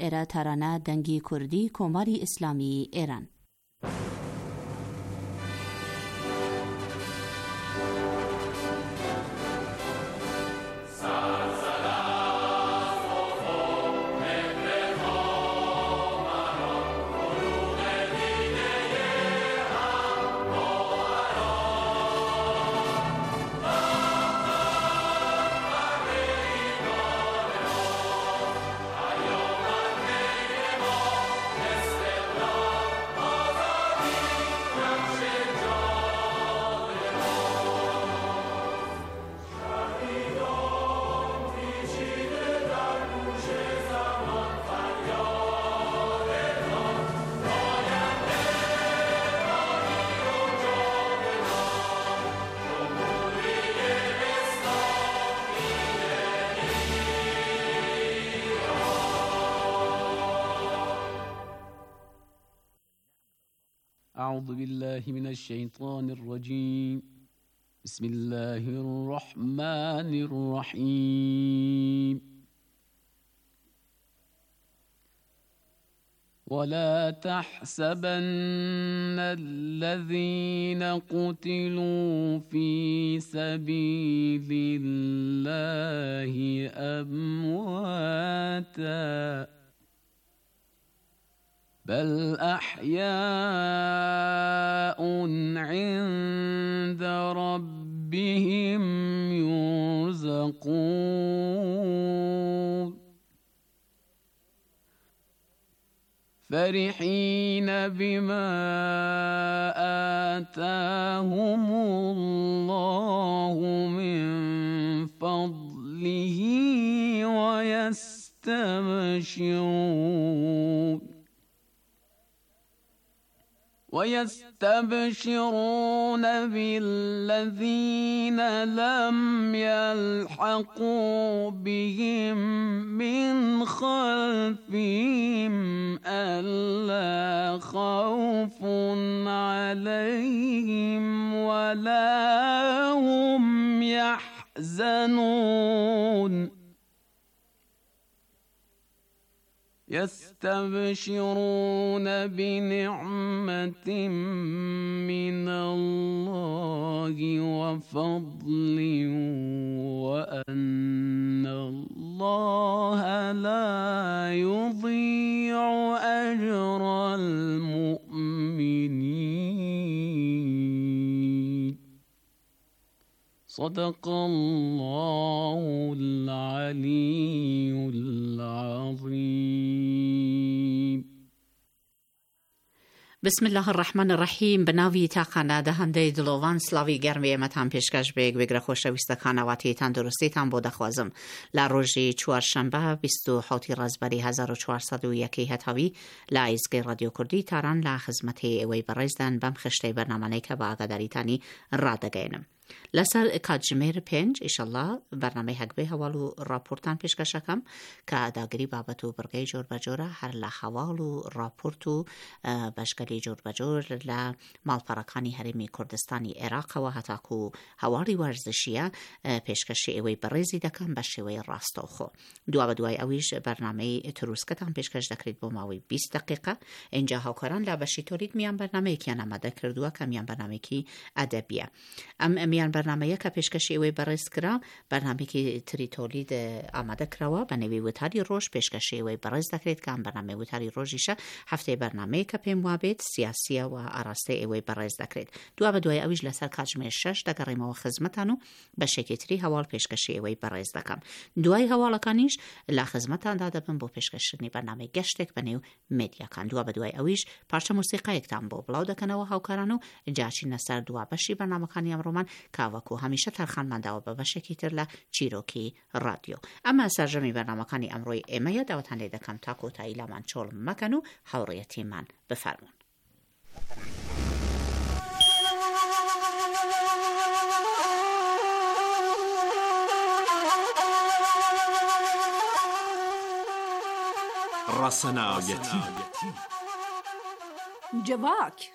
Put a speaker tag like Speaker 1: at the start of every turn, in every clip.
Speaker 1: ایرا ترانه دنگی کردی کماری اسلامی ایران.
Speaker 2: أعوذ بالله من الشيطان الرجيم. بسم الله الرحمن الرحيم. ولا تحسبن الذين قتلوا في سبيل الله أمواتا بل أحياء عند ربهم يرزقون فرحين بما آتاهم الله من فضله ويستبشرون بالذين لم يلحقوا بهم من خلفهم ألا خوف عليهم ولا هم يحزنون يستبشرون بنعمة من الله وفضل وأن الله لا يضيع أجر المؤمنين. صدق الله العلي العظيم.
Speaker 3: بسم الله الرحمن الرحیم. بناوی تاقانه دهنده دلوان سلاوی گرمی امتان پیشکش بیگ بگره خوشویستکانه واتی تندرستی تان بوده خوازم لروژی چوارشنبه 27 رزبری 1401 هتاوی لایزگی رادیو کردی تاران لخزمت اوی برزدن بم خشتی برنامه که با اگداری تانی را دگینم. لسر کاجمیر 5 ایشالله برنامه حقبه حوالو راپورتان پیشکشکم که داگری بابتو برگی جور بجوره هر لحوالو راپورتو بشکلی جور بجور لمالپرکانی هرمی کردستانی عراق و حتی که هواری ورزشیه پیشکشی اوی برزی دکم بشوی راستو خو دوای اویش برنامه تروسکتان پیشکش دکرید بوماوی 20 دقیقه اینجا هاکاران لبشی تولید میان برنامه که نمده کردوه که میان برنامه که ادبیه میان برنامه که پیشکشی اوی بررس کرا برنامه که تری تولید آماده کراوه بنوی وتاری روش پیشکشی اوی بررس دکرید که برنامه وتاری روشیشه هفته برنامه که پیم وابد سیاسی و آراسته اوی بررس دکرید دوای اویش لسر کاجمیر 6 دگریم و خدمتانو به شکلی حوال پیشکشی اوی بررس دکم دوای حوالا کانیش لخدمتان داده بم با پیشکشی برنامه گشتک بنیو مدیا کان دوای اویش پارچه موسیقی اکتام با بلاو دکنه و هاوکارانو جاچی نسر دوا بشی برنامه کانی امرومان کاوکو همیشه ترخان منده و ببشه کی ترلا چیروکی رادیو. اما سرجمی برنامه کانی امروی ایمه داوتان لیدکم تاکو تا ایلا من چول مکنو حوریتی من بفرمون.
Speaker 4: رسنایتی
Speaker 5: جواک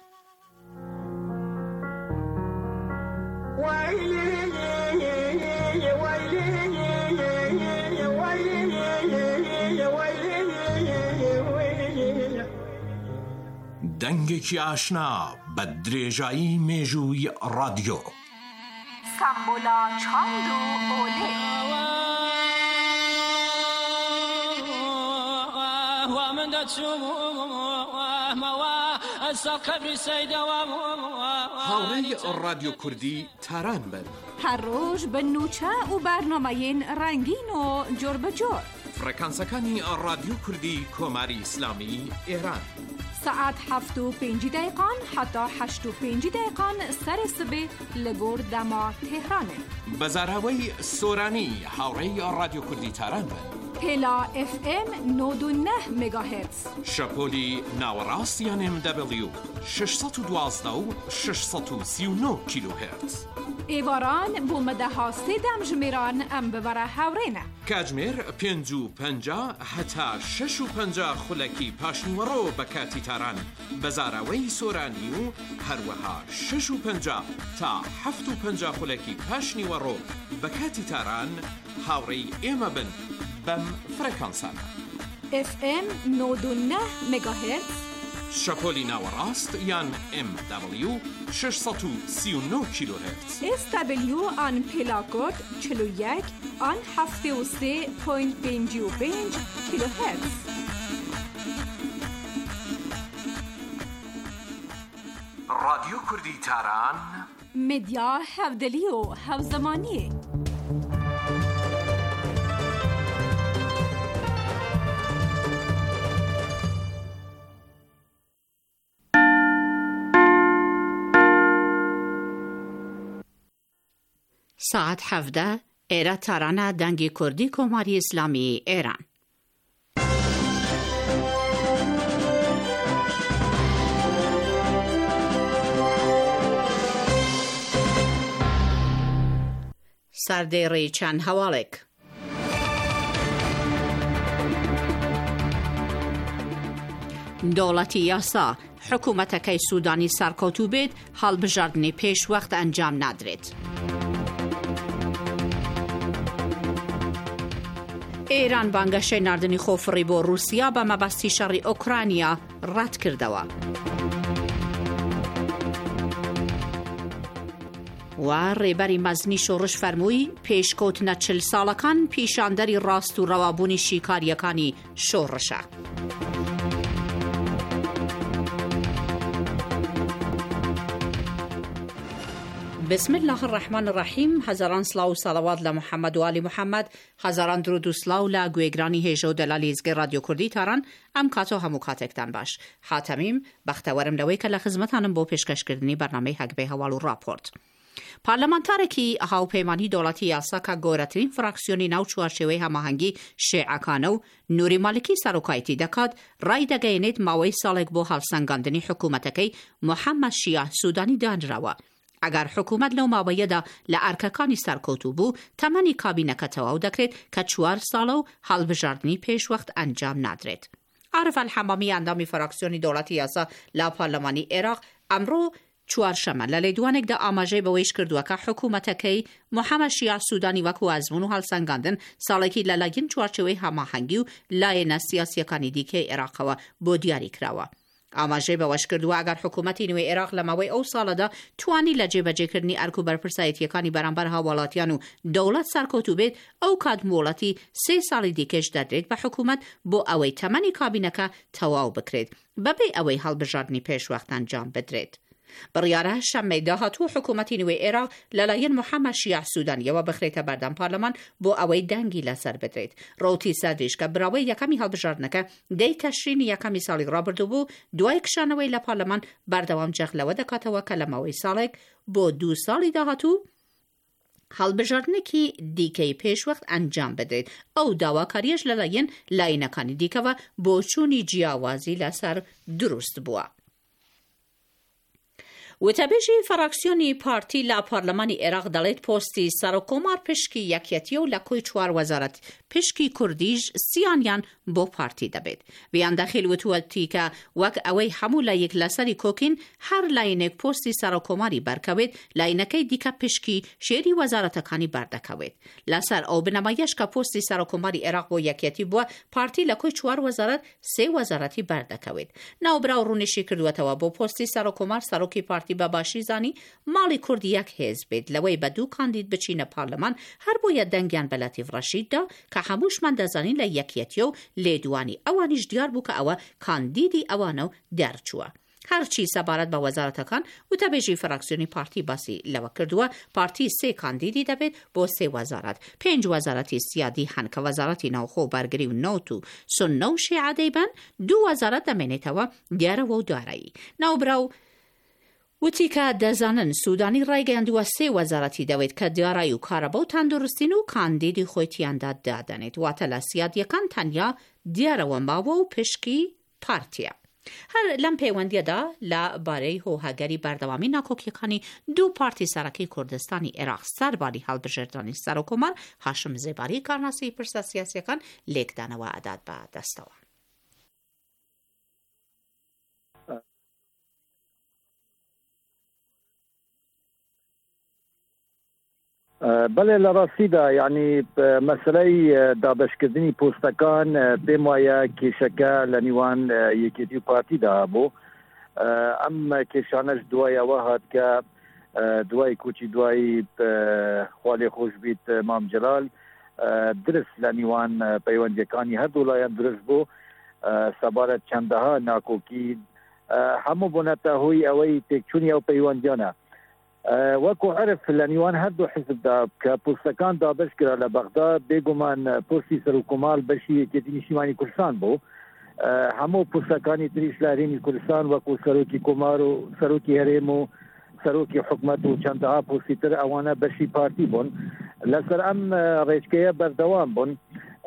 Speaker 4: دەنگێکی ئاشنا بە درێژایی مێژووی رادیۆ.
Speaker 5: سامبولا چاند و ئۆلێ.
Speaker 4: هاوڕێی رادیۆ کوردی تاران بن.
Speaker 5: هەر ڕۆژ بە نوچە و بەرنامەیەن ڕەنگین و جۆر بەجۆر.
Speaker 4: فڕێکانسەکانی رادیۆ کوردی کۆماری ئیسلامی ئێران.
Speaker 5: ساعت 7:05 حتا 8:05 سەر سبێ لەگۆر دەما تێهرانێ.
Speaker 4: بەزاراوەی سۆرانی هاوڕێی رادیۆ کوردی تاران بن.
Speaker 5: پێلا FM 99 مگاهرتز.
Speaker 4: شەپۆلی ناوەڕاست یان MW 612 و 639 کیلوهرتز.
Speaker 5: ئێواران بۆ مەدەها سێدەم ژمێران ئەم ببەرە هاوڕێنە.
Speaker 4: کاتژمێر 5:50 هەتا 6:50 خولەکی پاشنیوەڕۆ بە کاتی تاران بەزاراوەی سۆرانی و هەروەها 6:50 تا 7:50 خولەکی پاشنیوەڕۆ بە کاتی تاران هاوڕێی ئێمە بن بەم فڕێکانسانە.
Speaker 5: FM 99 مگاهرتز.
Speaker 4: شەپۆلی ناوەڕاست یان MW 639 کیلوهرتز.
Speaker 5: SW آن پێلاکۆد 41 آن 73.55 کیلوهرتز.
Speaker 4: رادیۆ کوردی تاران
Speaker 5: مدیا هەودەلی و هەوزەمانیە.
Speaker 3: ساعت 17 ئێرە تارانە دەنگی کوردی کۆماری ئیسلامی ئێران. سەردێڕی چەند هەواڵێک. دەوڵەتی یاسا حکوومەتەکەی سوودانی سەرکەوتوو بێت هەڵبژاردنی پێش وەخت ئەنجام نادرێت. ئێران بانگەشەی ناردنی خۆفڕی بۆ رووسیا بە مەبەستی شەڕی ئۆکرانیا ڕەت کردەوە. و ڕێبەری مەزنی شۆڕش فەرمووی پێشکەوتنە 40 ساڵەکان پیشاندەری ڕاست و ڕەوابوونی شیکاریەکانی شۆڕشە. بسم الله الرحمن الرحیم. هزاران سلااو و ساڵاوات لە محەممەد و علی محەممەد، هزاران درود و سلااو لە گوێگرانی هێژە و دەلالیزگەی رادیۆ کوردی تاران. ئەم کاتۆ هەموو کاتێکتان باش. حاتەمیم بەختەوەرم لەوەی کە لە خزمەتانم بۆ پێشکەشکردنی بەرنامەی هەگبەی هەواڵ و راپۆرت. پارلەمانتارێکی هاوپەیمانی دەوڵەتی یاسا کە گەورەترین فراکسیۆنی ناو چوارچێوەی هەماهەنگی شیعەکانە و نوری مالکی سەرۆکایەتی دەکات ڕای دەگەیەنێت ماوەی ساڵێک بۆ هەڵسەنگاندنی حکوومەتەکەی محەممەد شیع سوودانی دانراوە. ئەگەر حکوومەت لەو ماوەیەدا لە ئەرکەکانی سەرکەوتوو بوو تەمەنی کابینەکە تەواو دەکرێت کە 4 ساڵە و هەڵبژاردننی پێشوەخت ئەنجام نادرێت. عارف الحەمامی ئەندامی فراکسیۆنی دەوڵەتی یاسا لە پارلەمانی عێراق ئەمڕۆ چوارشەمە لە لێدوانێکدا ئاماژەی بەوەیش کردووە کە حکوومەتەکەی محەممەد شیع سوودانی وەکو ئەزمون و هەڵسەنگاندن ساڵێکی لەلایەن چوارچێوەی هەماهەنگی و لایەنە سیاسیەکانی دیکەی عێراقەوە بۆ دیاری کراوە. ئاماژەی بەوەش کردووە ئەگەر حکوومەتی نوێی عێراق لە ماوەی ئەو ساڵەدا توانی لە جێبەجێکردنی ئەرک و بەرپرسایەتیەکانی بەرامبەر هاوڵاتیان و دەوڵەت سەرکەوتوو بێت ئەو کات مۆڵەتی 3 ساڵی دیکەش دەدرێت بە حکوومەت بۆ ئەوەی تەمەنی کابینەکە تەواو بکرێت بەبێ ئەوەی هەڵبژاردننی پێشوەخت ئەنجام بدرێت. بڕیارە شەممەی داهاتوو حکوومەتی نوێی عێراق لەلایەن محەممەد شیع سوودانیەوە بخرێتە بەردەم پارلەمان بۆ ئەوەی دەنگی لەسەر بدرێت. ڕۆتی سەدریش کە براوەی یەکەمی هەڵبژاردنەکە دەی تەشرینی یەکەمی ساڵی ڕابردوو بوو دوای کشانەوەی لە پارلەمان بەردەوام جەغلەوە دەکاتەوە کە لە ماوەی ساڵێک بۆ 2 ساڵی داهاتوو هەڵبژاردنێکی دیکەی پێشوەخت ئەنجام بدرێت. ئەو داواکاریەش لەلایەن لاینەکانی دیکەوە بۆ چوونی جیاوازی لەسەر دروست بووە. وتبیجی فراکسیونی پارتی لا پارلمانی عراق دلیت پستی سرکومار پشکی یکیتیو لکوی 4 وزارت پشکی کردیج سیانیان بو پارتی دبید. ویان داخل وتوالتی که وک اوی همولا یک لسری کوکین هر لاینک پستی سرکوماری برکوید لاینکی دیکا پشکی شیری وزارت کانی بردکوید. لسر او بنمایش که پستی سرکوماری عراق بو یکیتی بو پارتی لکوی 4 وزارت 3 وزارتی بردکوید. ناو براو رونشی کردوتوا بو پستی سرکومار سرکی پارتی باشی زانی مالی کردی یک حزب بید لوی بدو کاندید بچین پارلمان هر باید دنگیان بلاتیف رشید دا که هموش من دزانین لیکیتیو لیدوانی اوانیش دیار بو که اوه کاندیدی اوانو درچوه. هرچی سبارت با وزارت کان و تبیجی فراکسیونی پارتی باسی لوا کردوه پارتی 3 کاندیدی دبید با 3 وزارت 5 وزارتی سیادی هن که وزارتی نوخو برگری و نوتو سنو شیعه دیبن 2 وزارت دمینیتوا دیاره و دارایی نو براو وتی که دزانن سودانی رایگەیاندووە 3 وەزارەتی دەوێت کە دیارایی و کارەبە و تەندروستین و کاندیدی خۆیتیاندا دادەنێت واتە لە سیادیەکان تەنیا دیارەوە ماوە و پشکی پارتیە. هەر لەم پەیوەندیەدا لە بارەی هۆهەگەری بەردەوامی ناکۆکیەکانی 2 پارتی سەرەکی کوردستانی عێراق سەرباری هەڵبژێردنی سەرۆکۆمار هاشم زێباری کارناسی پرسە سیاسیەکان لێکدانەوە ئەدات بە دەستەوە.
Speaker 6: بله لراستی دا یعنی مسئله دابشکردنی پوستکان بمایه کشکه لنیوان یکیتی پارتی دا بو ام کشانش دوای واحد که دوای کوچی دوای خوالی خوش بیت مام جلال درست لنیوان پیوندیکانی هر دولایان درست بو سبارت چنده ها ناکوکی همو بونتا هوی اوی تکچونی او پیوندیانه وەکو عرف لەنیوان هەردوو حزب دا کە پۆستەکان دابش کرا لە بەغدا بێگومان پۆستی سەرۆکۆمار بەشی یەکێتی نیشتیمانی کوردستان بوو هەموو پۆستەکانی تریش لە هەرێمی کوردستان وەکو سەرۆکی کۆمار و سەرۆکی هەرێم و سەرۆکی حکومەت و چەندەها پۆستی تر ئەوانە بەشی پارتی بوون لەسەر ئەم ڕێچکەیە بەردەوام بوون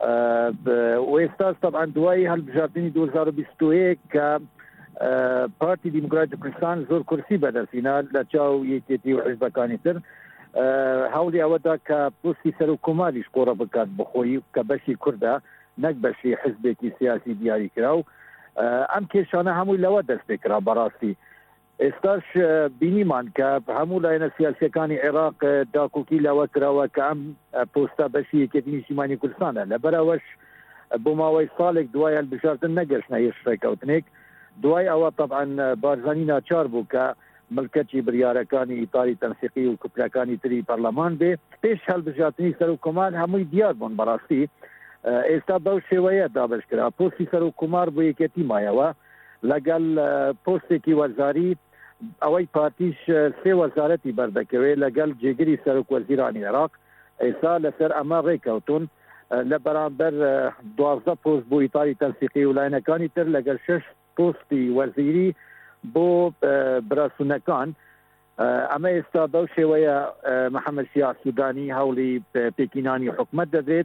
Speaker 6: و ئێستاش طبعا دوای هەڵبژاردننی 2021 کە پارتی دیموکراتی کوردستان زۆر کورسی بەدەستهێنا لە چاو یەکێتی و حیزبەکانی تر هەوڵی ئەوەدا کە پۆستی سەرۆکۆماریش قۆڕە بکات بخۆی کە بەشی کوردە نەک بەشی حزبێکی سیاسی دیاری کرا و ئەم کێشانە هەمووی لەوە دەست پێکرا بەڕاستی ئێستاش بینیمان کە هەموو لایەنە سیاسیەکانی عێراق داکۆکی لەوە کراوە کە ئەم پۆستە بەشی یەکێتی نیشتیمانی کوردستانە لەبەرەوەش بۆ ماوەی ساڵێک دوای هەڵبژاردن نەگەشتە هیچ ڕێکەوتنێک دوای ئەوە طبعا بارزانی ناچار بوو کە ملکەتی بریارەکانی ئیتاری تەنسیقی و کوپلەکانی تری پەرلەمان بێ پێش هەڵبژاردننی سەرۆکۆمار هەمووی دیار بوون بەڕاستی ئێستا بەو شێوەیە دابشکرا پۆستی سەرۆکۆمار بۆ یەکێتی مایەوە لەگەڵ پۆستێکی وەزاری ئەوەی پارتیش 3 وەزارەتی بەردەکەوێت لەگەڵ جێگری سەرۆکوەزیرانی عێراق ئێستا لەسەر ئەمە ڕێکەوتون لە بەرامبەر 12 پۆست بۆ ئیتاری تەنسیقی و لایەنەکانی تر لەگەڵ 6 پۆستی وەزیری بۆ براسوونەکان ئەمە ئێستا بەو شێوەیە محەممەد شیع سوودانی هەوڵی پێکینانی حکومەت دەدرێت.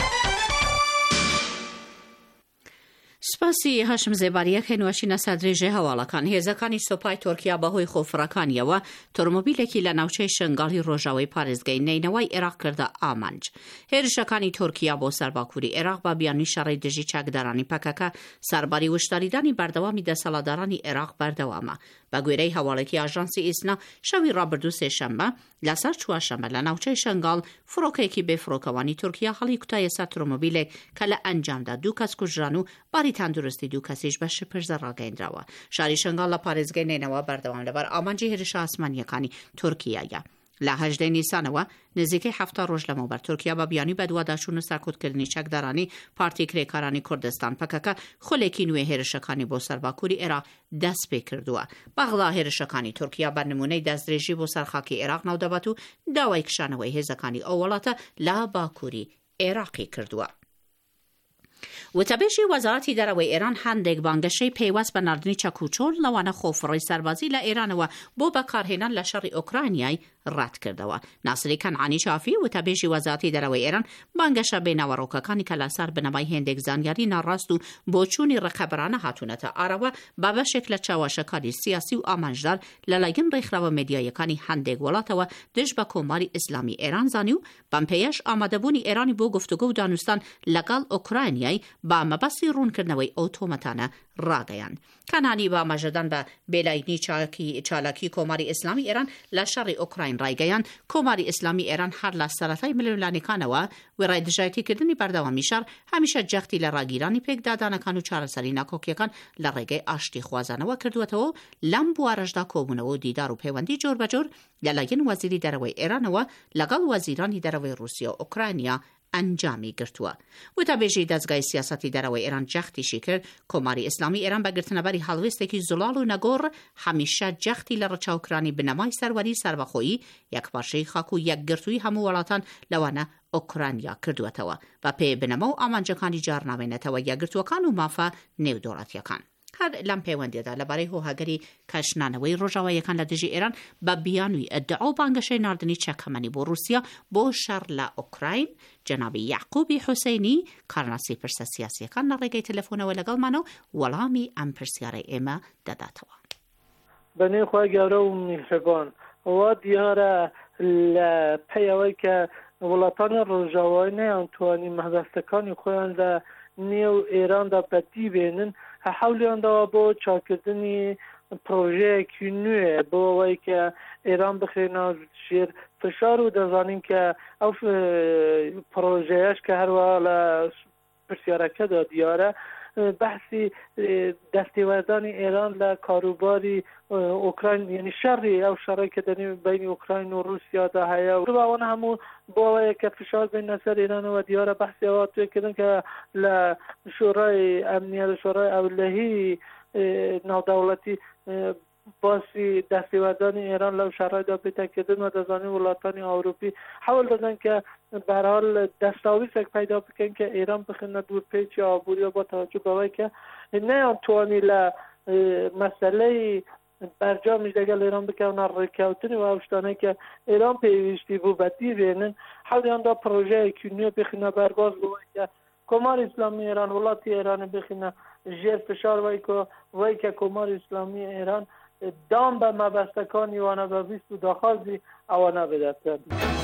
Speaker 3: سپاسی هاشم زێباریەکە نوێشینە سەردرێژێ هەواڵەکان هێزەکانی سۆپای تۆرکیا بەهۆی خۆفڕەکانیەوە تۆرمۆبیلێکی لە ناوچەی شنگاڵی ڕۆژاوی پارێزگای نینەوەی عێراق کردە ئامانج. هێرشەکانی تۆرکیا بۆ سەرباکووری عێراق بە بیانی شەڕی دژی چاکدارانی پەکەکە سەرباری وشداریدانی بەردەوامی دەسەڵاتدارانی عێراق بەردەوامە. بە گوێرەی هەواڵێکی ئاژانسی ئیسنا شەوی ڕابردوو سێشەممە لەسەر چوارشەممە لە ناوچەی شنگاڵ فڕۆکەیەکی بێفڕۆکەوانی تورکیا هەڵی کوتایە سەر تۆرمۆبیلێک کە لە ئەنجامدا 2 کەس کوژران و باری تەندروستی 2 کەسیش بە شپرزە ڕاگەیاندراوە. شاری شنگاڵ لە پارێزگای نینەوە بەردەوام لەبەر ئامانجی هێرشە ئاسمانیەکانی تورکیایە. لە 18 نیسانەوە نزیکەی 7 ڕۆژ لەمەوبەر تورکیا بە بیانی بەدواداچوون و ساکوتکردنی چەکدارانی پارتی کرێکارانی کوردستان پەکەکە خولێکی نوێ هێرشەکانی بۆ سەرباکووری عێراق دەست پێ کردووە. بەغڵا هێرشەکانی تورکیا بە نمونەی دەستدرێژی بۆ سەرخاکی عێراق ناودەبات و داوای کشانەوەی هێزەکانی ئەو وڵاتە لە باکووری عێراقی کردووە. وتەبێژی وەزارەتی دەرەوەی ئێران هەندێک بانگەشەی پێیوەست بە ناردنی چەک و چۆل لەوانە خۆفڕی سەربازی لە ئێرانەوە بۆ بەکارهێنان لە شەڕی ئۆکراینیای ڕات کردەوە. ناسری کەنعانی چافی وتەبێژی وەزارەتی دەرەوەی ئێران بانگەشە بێناوەڕۆکەکانی کە لەسەر بنەمای هێندێک زانیاری ناڕاست و بۆچوونی ڕقەبرانە هاتوونەتە ئارەوە با بەشێک لە چاوەشەکانی سیاسی و ئامانجدار لەلایەن ڕێکخراوە مێدیایەکانی هەندێک وڵاتەوە دژ بە کۆماری ئیسلامی ئێران زانی و بەمپێیەش ئامادەبوونی ئێرانی بۆ گفتوگۆ و دانوستان لەگەڵ ئوکراینای با مەبەستی ڕوونکردنەوەی ئەو تۆمەتانە ڕاگەیان. کەنانی با مەژەدان بە بێلایەنی چالاکی کۆماری ئیسلامی ئێران لە شەڕی ئوکراین ڕایگەیان کۆماری ئیسلامی ئێران هەر لە سەرەتای ملیۆنانەکانەوە وێڕای دژایەتیکردنی بەردەوامی شەڕ هەمیشە جەختی لە ڕاگیرانی پێکدادانەکان و چارەسەری ناکۆکیەکان لە ڕێگەی ئاشتی خوازانەوە کردوێتەوە لەم بوارەشدا کۆبوونەوە و دیدار و پەیوەندی جۆر بەجۆر لەلایەن وەزیری دەرەوەی ئێرانەوە لەگەڵ وەزیرانی دەرەوەی رووسیا و ئوکراینیا ئەنجامی گرتووە. وتەبێژی دەستگای سیاسەتی دەرەوەی ئێران جەختیشی کرد کۆماری ئیسلامی ئێران بە گرتنەبەری هەڵوێستێکی زوڵاڵ و نەگۆڕ هەمیشە جەختی لە ڕەچاوکرانی بنەمای سەروەری سەربەخۆیی یەکپارچەی خاک و یەکگرتووی هەموو وڵاتان لەوانە ئوکراینیا کردوێتەوە بە پێی بنەمە و ئامانجەکانی جارنامێنێتەوە یەکگرتووەکان و مافە نێودوڵەتیەکان. هەر لەم پەیوەندیدا لەبارەی هۆهاگەری کەشنانەوەی ڕۆژاواییەکان لە دژی ئێران بە بیانووی ئەدعا و بانگەشەی ناردنی چەکەمەنی بۆ رووسیا بۆ شەڕ لە ئوکراین جەنابی یعقوبی حوسەینی کارناسی پرسە سیاسیەکان لە ڕێگەی تەلەفۆنەوە لەگەڵمانە و وەڵامی ئەم پرسیارەی ئێمە دەداتەوە.
Speaker 7: بەنێخوای گەورە و میهرەبان وا دیارە لە پەیەوەی کە وڵاتانی ڕۆژاوایی نەیانتوانی مەبەستەکانی خۆیان لە نێو ئێراندا بەدی بێنن هەحاولیانداوە بۆ چاکردنی پرۆژەیەکی نوێ بۆ ئەوەی کە ئێران بخێنە ژێر فشار و دەزانین کە ئەو پرۆژەیەش کە هەروە لە پرسیارەکەدا دیارە بەحسی دەستێوەردانی ئێران لە کاروباری ئوکراین یعنی شەڕی ئەو شەڕی کە دەنێ بینی ئوکراین و رووسیادا هەیە و باوانە هەموو بۆ ئەوەیە کە فشار بێنە سەر ئێرانەوە دیارە بەحسی ئەوە توێکردن کە لە شورای ئەمنیەت شورای ئەولەهی ناودەوڵەتی باسی دەستێوەردانی ئێران لەو شەڕایدا پێداکردن و دەزانین وڵاتانی ئەوروپی حەول دەدەن کە بەرحال دەستاویزێک پەیدا بکەن کە ئێران بخێنە دوورپێچی ئابووریەوە بە تەوەجۆ بەوەی کە نەیانتوانی لە مەسەلەی بەرجامیش لەگەڵ ئێران بکەونە ڕێککەوتنی و ئەو شتانەی کە ئێران پێویستی بوو بەدی بێنن حەولیاندا پرۆژەیەکی نوێ بخینە بەرباز بەوەی کە کۆماری ئیسلامی ئێران وڵاتی ئێران بخینە ژێر فشار وای کە کۆماری ئیسلامی ئێران دام بە مەبەستەکانی وانە بەویست و داخوازی ئەوانە بدەن.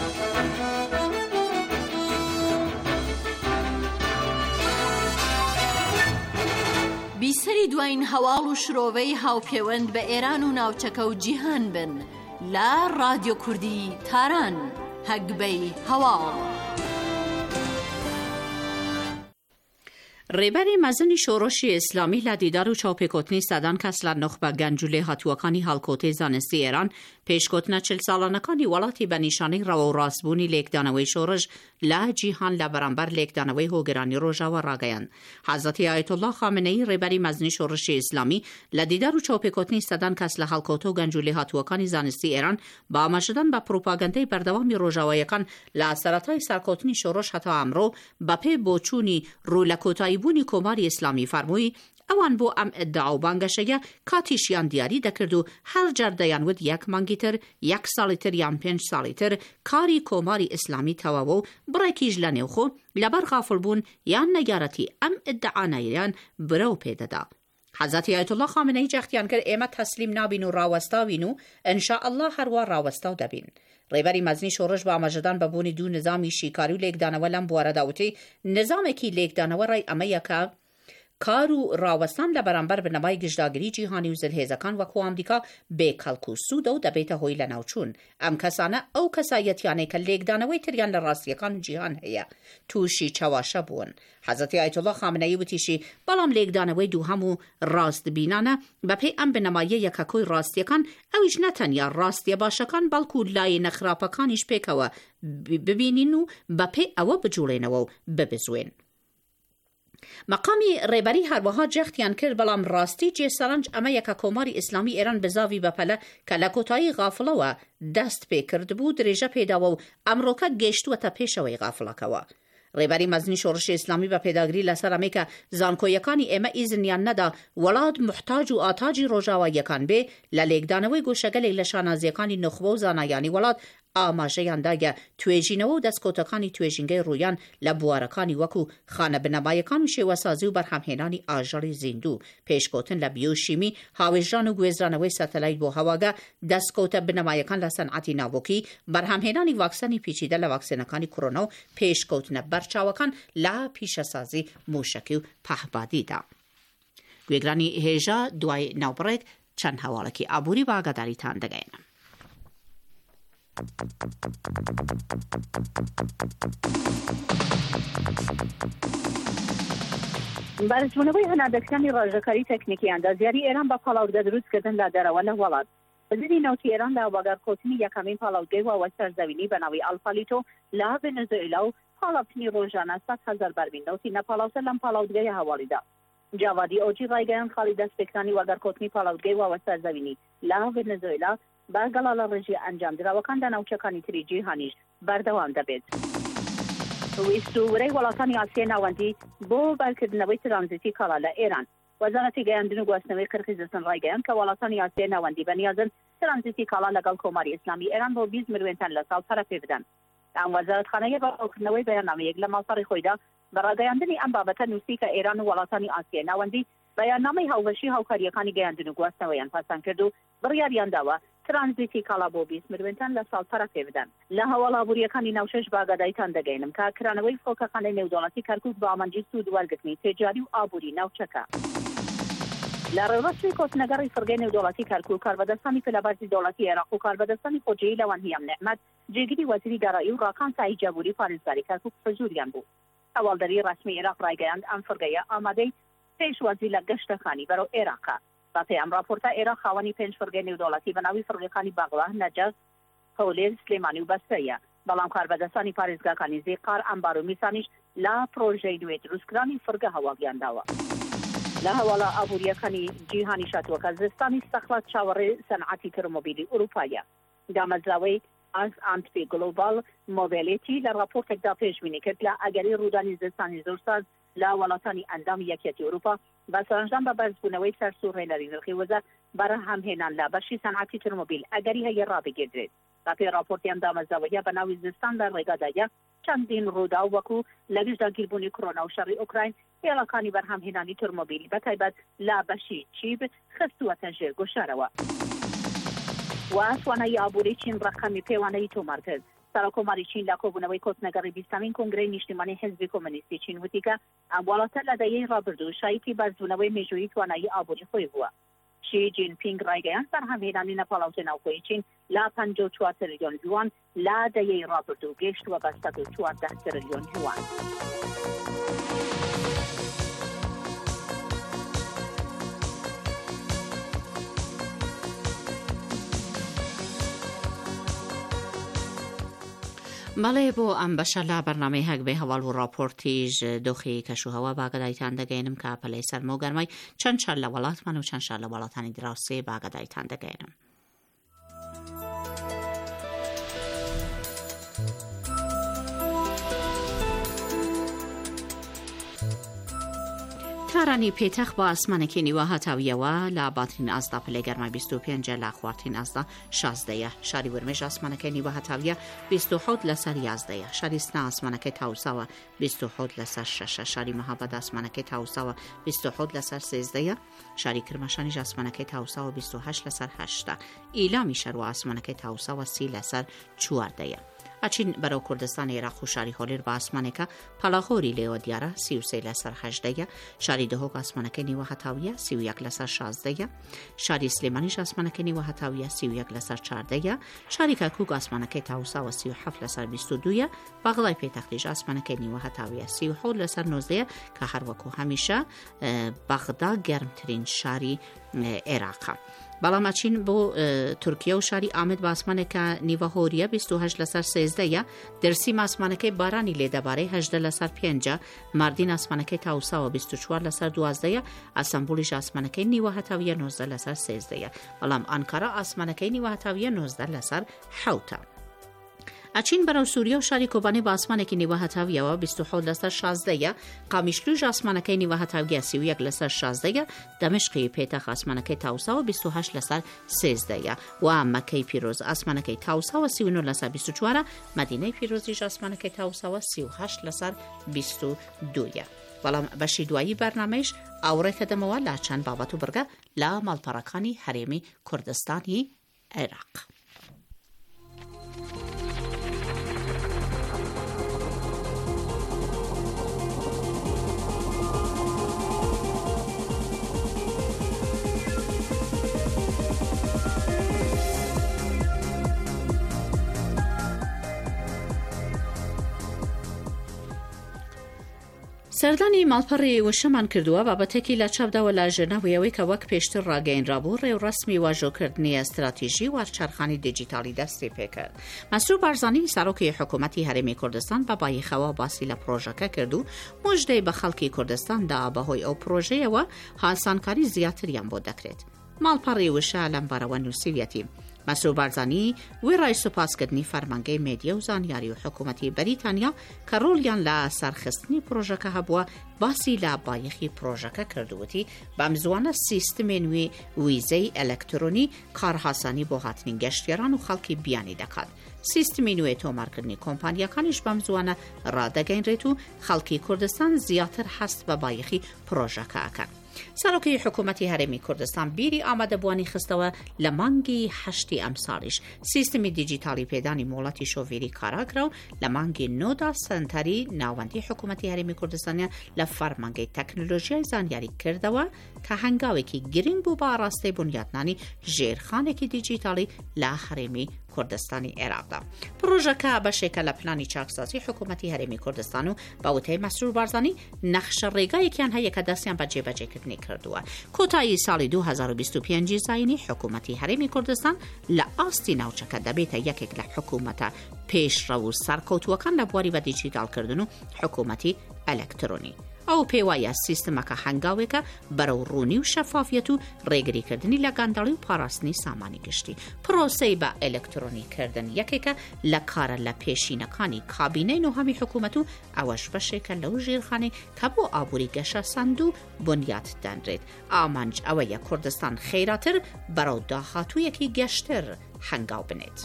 Speaker 8: بیسەری دوایین هەواڵ و شرۆڤەی هاوپەیوەند بە ئێران و ناوچەکە و جیهان بن لە ڕادیۆ کوردی تاران هەگبەی هەواڵ.
Speaker 3: ڕێبەری مەزنی شۆڕشی ئیسلامی لە دیدار و چاوپێکۆتنی سەدان کەس لە نخبە گەنج و لێهاتووەکانی هەڵکۆتەی زانستی ئێران پێشکۆتنە 40 ساڵانەکانی وڵاتی بە نیشانەی ڕەوە و ڕاستبوونی لێکدانەوەی شۆڕش لە جیهان لە بەرامبەر لێکدانەوەی هۆگرانی ڕۆژاوە ڕاگەیان. حەزەتی ئایەتوڵڵا خامنەیی ڕێبەری مەزنی شۆڕشی ئیسلامی لە دیدار و چاوپێکۆتنی سەدان کەس لە هەڵکۆتە و گەنج و لێهاتووەکانی زانستی ئێران با ئاماژەدان بە پرۆپاگەندەی بەردەوامی ڕۆژاواییەکان لە سەرەتای سەرکەوتنی شۆڕش هەتا ئەمڕۆ بەپێی بۆچوونی ڕوو لە کۆتاییبوونی کۆماری ئیسلامی فەرمووی ئەوان بۆ ئەم ئەدعا و بانگەشەیە کاتیشیان دیاری دەکرد و هەر جار دەیانوت 1 مانگی تر 1 ساڵی تر یان 5 ساڵی تر کاری کۆماری ئیسلامی تەواوە و بڕێکیش لە نێوخۆ لەبەر غافڵبوون یان نەگارەتی ئەم ئەدعانەیان برەو پێدەدا. حەزەتی ئایەتوڵڵا خامنەیی جەختیان کرد ئێمە تەسلیم نابین و ڕاوەستاوین و ئینشاءالله هەروە ڕاوەستاو دەبین. ڕێبەری مەزنی شۆڕش بە ئاماژەدان بەبوونی دوو نظامی شیکاری و لێکدانەوە لەم بوارەدا وتی نظامێکی لێکدانەوە ڕای ئەمەیەکە کار و ڕاوەستان لە بەرامبەر بنەمای گشتاگیری جیهانی و زلهێزەکان وەکو ئەمریکا بێکەڵک و سوودە و دەبێتە هۆی لە ناوچوون. ئەم کەسانە ئەو کەسایەتیانەی کە لێکدانەوەی تریان لە ڕاستیەکان جیهان هەیە تووشی چەواشە بوون. حەزەتی ئایەتوڵڵا خامنەیی وتیشی بەڵام لێکدانەوەی دوو هەموو ڕاستبینانە بەپێی ئەم بنەمایە یەکەکۆی ڕاستیەکان ئەویش نەتەنیا ڕاستیە باشەکان بەڵکو لای نەخراپەکانیش پێکەوە ببینین و بەپێی ئەوە بجوڵێنەوە و ببزوێن. مەقامی ڕێبەری هەروەها جەختیان کرد بەڵام ڕاستی جێسەرنج ئەمە یەکە کۆماری ئیسلامی ئێران بزاوی بەپەلە کە لە کۆتایی غافڵەوە دەست پێ کرد بوو درێژە پێداوە و ئەمڕۆکە گەیشتووەتە پێشەوەی غافڵەکەوە. ڕێبەری مەزنی شۆڕشی ئیسلامی بە پێداگری لەسەر ئەمەی کە زانکۆیەکانی ئێمە ئیزنیان نەدا وڵات محتاج و ئاتاجی ڕۆژاواییەکان بێ لە لێکدانەوەی گۆشەگەلێک لە شانازیەکانی نخبە و زانایانی وڵات ئاماژەیانداگە توێژینەوە و دەستکۆتەکانی توێژینگەی ڕوویان لە بوارەکانی وەکو خانە بنەمایەکان و شێوەسازی و بەرهەمهێنانی ئاژەڵی زیندوو پێشکەوتن لە بیۆشیمی هاوێژان و گوێزرانەوەی سەتەلایت بۆ هەواگە دەستکەوتە بنەمایەکان لە سەنعەتی ناوبووکی بەرهەمهێنانی ڤاکسینی پیچیدە لە ڤاکسینەکانی کۆرۆنا و پێشکەوتنە بەرچاوەکان لە پیشەسازی موشەکی و پەهبادیدا. گوێگرانی هێژە دوای ناوبڕێک چەند هەواڵێکی ئابووری بە ئاگاداریتان دەگەێنم.
Speaker 9: بەرزبوونەوەی هەناردەکانی ڕۆژەکاری تەکنیکی ئەندازیاری ئێران بە پاڵاوگە دروستکردن لە دەرەوە لە وڵات وەزیری نەوتی ئێران لە وەگەرکۆتنی یەکەمین پاڵاوگەی واوە سەرزەوینی بەناوی ئەڵپالیتۆ لە ڤێنزوێلا و پاڵاوتنی ڕۆژانە 100,000 بەرمیل نەوتی نەپاڵاوتە لەم پاڵاوگەیە هەواڵیدا. جاوادی ئۆجی ڕایگەیان خاڵی دەستپێکانی وەگەرکۆتنی پاڵاوگەی واوە سەرزەوینی لە ڤێنزوێلا با گەڵا ڕێژی ئەنجامدراوەکان لە ناوچەکانی تری جیهانیش بەردەوام دەبێت. ویستوورەی وڵاتانی ئاسیای ناوەندی بۆ بەرکردنەوەی ترانزیتی کاڵا لە ئێران وەزارەتی گەیاندن و گواستنەوەی قرقیزستان ڕایگەیان کە وڵاتانی ئاسیای ناوەندی بەنیازن ترانزیتی کاڵا لەگەڵ کۆماری ئیسلامی ئێران بۆ 20 ملیۆن تن لە ساڵ پەرە پێ بدەن. ئەم وەزارەتخانەیە بەڕێوەبردنەوەی بەیاننامەیەک لە ماڵپەڕی خۆیدا بە ڕاگەیاندنی ئەم بابەتە نووسی کە ئێران و وڵاتانی ئاسیای ناوەندی بەیاننامەی هاوبەشی هاوکاریەکانی گەیاندن و گواستنەوەیان پاسان کرد و بڕیاریان داوە ترانزیتی کاڵا بۆ 20 ملیۆن تن لە ساڵ پەرە پێ بدەن. لە هەواڵابووریەکانی ناوشەش باگادایتان دەگەینم کە کرانەوەی فڕۆکەخانەی نێودەوڵەتی کەرکووک بە ئامانجی سوود وەرگرتنی تێجاری و ئابووری ناوچەکە. لە ڕێوەستی کۆتنەگەڕی فڕگەی نێودەوڵەتی کەرکووک کاربەدەستانی پلەبەرزی دەوڵەتی عێراق و کاربەدەستانی خۆجێیی لەوان هیام نەحمەد جێگیری وەزیری دارایی و ڕاکان سایی جابووری پارێزگاری کەرکووک حزوریان بوو. هەواڵدەری ڕەسمی عێراق ڕایگەیاند ئەم فڕگەیە ئامادەی پێشوازی لە گەشتەکانی بەرەو عێراقە. باپی ئەم راپۆرتە ئێرە خاوەنی 5 فڕگەی نێودەوڵەتی بەناوی فڕگەکانی باغڵا، نەجەف، هەولێر، سلێمانی و بەستەیە. بەڵام کاربەدەستانی پارێزگاکانی زێقار، ئەمبار و میسانیش لە پرۆژەی نوێ دروستکرانی فڕگە هەواڵیان داوە. لە هەواڵە ئابووریەکانی جیهانی شاتووەکە زستانی سەخلات چاوەڕێ سەنعەتی ترمۆبیلی ئوروپایە. دامەزراوەی ئاز ئانتپی گلۆبال مۆبیلیتی لە راپۆرتێکدا پێشبینی کرد لە ئەگەری ڕوودانی زستانی زۆرساز لە وڵاتانی ئەندامی یەکێتی ئوروپا بە سەرنجام بە بەرزبوونەوەی سەرسوڕهێنەری نرخی وەزە بەرهەمهێنان لە بەشی سەنعەتی ترمۆبیل ئەگەری هەیە ڕابگیردرێت. باپی راپۆرتیان دامەزراوەیە بە ناوی زستان لە ڕێگادایە چەندین ڕوودا وەکو لە گشتداگیربوونی کۆرۆنا و شەڕی ئوکراین هێڵەکانی بەرهەمهێنانی ترمۆبیلی بەتایبەت لە بەشی چیب خستووەتە ژێر گۆشارەوە. و توانایی ئابووری چین ڕقەمی پێوانەی تۆمار کرد. سەرۆکۆماری چین لە کۆبوونەوەی کۆتنەگەڕی 20مین کۆنگرەی نیشتیمانی حیزبی کۆمۆنیستی چین وتی کە ئەم وڵاتە لە دەیەی ڕابردوو شایەتی بەرزبوونەوەی مێژوویی توانایی ئابووری خۆی بووە. شی جینپینگ ڕایگەیاند بەرهەمهێنانی نەپاڵاوتە ناوخۆیی چین لە 54 تریلیۆن یوان لە دەیەی ڕابردوو گەیشتووە بە 114 تریلیۆن یوان.
Speaker 3: بەڵێ بۆ ئەم بەشە لە بەرنامەی هەگبێ هەواڵ و راپۆرتیژ دۆخی کەشوهەوا باگەدایتان دەگەێنم کە پەلەی سەرمە و گەرمای چەند شار لە وڵاتمان و چەند شار لە وڵاتانی دراوسێ باگەدایتان دەگەێنم. تارانی پێتەخ بە ئاسمانێکی نیوە هاتاویەوە لە باترین ئازدا پلەی گەرمای 25 لە خواردین ئازدا 16 شاری ورمێژ ئاسمانەکەی نیوە هاتاویە 27 لەسەر 11 شاری سنا ئاسمانەکەی تاوساوە 27 لەسەر 6 شاری مەهابەد ئاسمانەکەی تاوساوە 27 لەسەر 13 شاری کرماشانیش ئاسمانەکەی تاوساوە 28 لەسەر 8 ئیلامی شەروە ئاسمانەکەی تاوساوە 30 لەسەر 14 ئەچین بەرەو کوردستان عێراق و شاری هۆلێر بە ئاسمانێکە پەلاخۆری لێوە دیارە 33 لەسەر 18 شاری دهۆک ئاسمانەکەی نیوە هەتاویە 31 لەسەر 16 شاری سلێمانیش ئاسمانەکەی نیوە هەتاویە 31 لەسەر 14 شاری کەرکووک ئاسمانەکەی تاوساوە 37 لەسەر 22 باغڵای پێتەختیش ئاسمانەکەی نیوە هەتاویە 37 لەسەر 19 کە هەروەکو هەمیشە بەغدا گەرمترین شاری عێراقە. بەڵام ئەچین بۆ تورکیا و شاری ئامد بە ئاسمانێکە نیوە هۆریە 28 لەسەر 13 دەرسیم ئاسمانەکەی بارانی لێدەبارەی 18 لەسەر 5 ماردین ئاسمانەکەی تاوساوە 24 لەسەر 12 ئەسەمبولیش ئاسمانەکەی نیوە هەتاویە 19 لەسەر 13 بەڵام ئەنکارا ئاسمانەکەی نیوە هەتاویە 19 لەسەر 7 اچین برای سوریه و شاری کوبانی با اسمانکی نیوه هتاویه و 27 لسر 16 قامیشلوژ اسمانکی نیوه هتاویه 31 لسر 16 دمشقی پیتخ اسمانکی تاوسا و 28 لسر 13 و مکی پیروز اسمانکی تاوسا و 39 لسر 24 مدینه پیروزیش اسمانکی تاوسا و 38 لسر 22 بەڵام بەشی دوایی بەرنامەیش ئاوڕێکە دەمەوە لە چەند بابەت و بڕگە لە ماڵپەڕەکانی هەرێمی کوردستانی عێراق. سەردانی ماڵپەڕی وشەمان کردووە بابەتێکی لە چاپداوە لە ژنەوەیەوەی کە وەک پێشتر ڕاگەیەنرابوو ڕێوڕەسمی واژۆکردنی ئەستراتیژی وارچارخانی دیجیتالی دەستی پێکرد. مەسرور بارزانی سەرۆکی حکوومەتی هەرێمی کوردستان بە بایەخەوە باسی لە پرۆژەکە کرد و موژدەی بە خەڵکی کوردستاندا بەهۆی ئەو پرۆژەیەوە هاسانکاری زیاتریان بۆ دەکرێت. ماڵپەڕی وشە لەم بارەوە نووسیویەتی. مەسرور بارزانی وێڕای سوپاسکردنی فەرمانگەی مێدیە و زانیاری و حکوومەتی بەریتانیا کە ڕۆڵیان لە سەرخستنی پرۆژەکە هەبووە باسی لە بایەخی پرۆژەکە کردووەتی بەم زوانە سیستمی نوێی ویزەی ئەلەکترۆنی کارهاسانی بۆ هاتنی گەشتیاران و خەڵکی بیانی دەکات. سیستمی نوێی تۆمارکردنی کۆمپانیەکانیش بەم زوانە ڕادەگەیەنرێت و خەڵکی کوردستان زیاتر هەست بە بایەخی پرۆژەکە ئەکەن. سەرۆکی حکوومەتی هەرێمی کوردستان بیری ئامادەبوانی خستەوە لە مانگی 8 ئەمساڵیش سیستمی دیجیتالی پێدانی مۆڵەتی شۆڤێری کاراکرا و لە مانگی 9دا سەرنتاری ناوەندی حکوومەتی هەرێمی کوردستانە لە فەرمانگەی تەکنۆلۆژیای زانیاری کردەوە کە هەنگاوێکی گرنگ بوو بە ئاراستەی بنیادنانی ژێرخانێکی دیجیتالی لە هەرێمی کوردستانی عێراقدا. پرۆژەکە بەشێکە لە پلانی چاکسازی حکوومەتی هەرێمی کوردستان و باوتەی مەسرور بارزانی نەخشە ڕێگایەکیان هەیە کە دەستیان بە جێبەجێکردنی کردووە. کۆتایی ساڵی 2025 زاینی حکوومەتی هەرێمی کوردستان لە ئاستی ناوچەکە دەبێتە یەکێک لە حکوومەتە پێشڕە و سەرکەوتووەکان لە بواری بە دیجیتالکردن و حکوومەتی ئەلەکترۆنی. ئەو پێوایە سیستمەکە هەنگاوێکە بەرەو ڕوونی و شەفافیەت و ڕێگریکردنی لە گانداڵی و پاراستنی سامانی گشتی. پرۆسەی بە ئەلەکترۆنیکردن یەکێکە لە کارە لە پێشینەکانی کابینەی نۆهەمی حکوومەت و ئەوەش بەشێکە لەو ژێرخانەی کە بۆ ئابووری گەشە سەند و بنیات دەنرێت. ئامانج ئەوەیە کوردستان خێراتر بەرەو داهاتوویەکی گەشتر هەنگاو بنێت.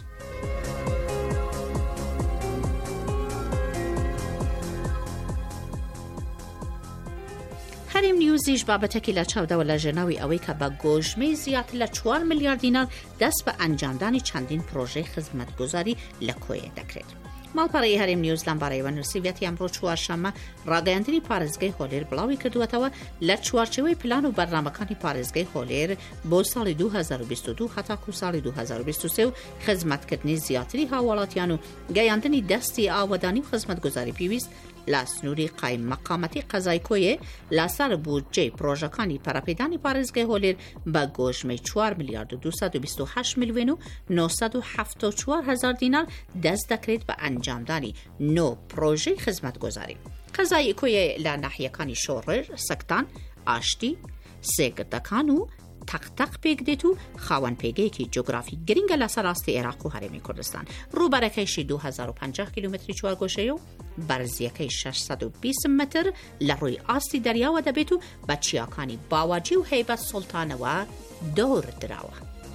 Speaker 3: هەرێم نیوزیش بابەتێکی لە چاودەوە لە ژێناوی ئەوەی کە بە گۆژمەی زیاتر لە 4 میلیارد دینار دەست بە ئەنجامدانی چەندین پرۆژەی خزمەتگوزاری لە کۆیە دەکرێت. ماڵپەڕی هەرێم نیوز لەم بارەیەوە نووسیویەتی ئەمڕۆ چوارشەممە ڕاگەیاندنی پارێزگای هۆلێر بڵاوی کردووەتەوە لە چوارچێوەی پلان و بەرنامەکانی پارێزگای هۆلێر بۆ ساڵی 2022 هەتاکو ساڵی 2023 و خزمەتکردنی زیاتری هاوڵاتیان و گەیاندنی دەستی ئاوەدانی و خزمەتگوزاری پێویست لە سنووری قایم مەقامەتی قەزای کۆیە لەسەر بودجەی پرۆژەکانی پەرەپێدانی پارێزگای هۆلێر بە گۆژمەی 4 میلیارد و 228 میلیۆن و 974 هزار دینار دەست دەکرێت بە ئەنجامدانی 9 پرۆژەی خزمەتگوزاری. قەزای کۆیە لە ناحیەکانی شۆڕێر، سەکتان، ئاشتی، سێگردەکان و تەق پێک دێت و خاوەن پێگەیەکی جۆگرافی گرنگە لەسەر ڕاستی عێراق و هەرێمی کوردستان. ڕووبەرەکەیشی 2050 کیلومتری چوارگۆشەیە و بەرزیەکەی 620 متر لە ڕووی ئاستی دەریاوە دەبێت و بە چیاکانی باواجی و هەیبەت سوڵتانەوە دۆر دراوە.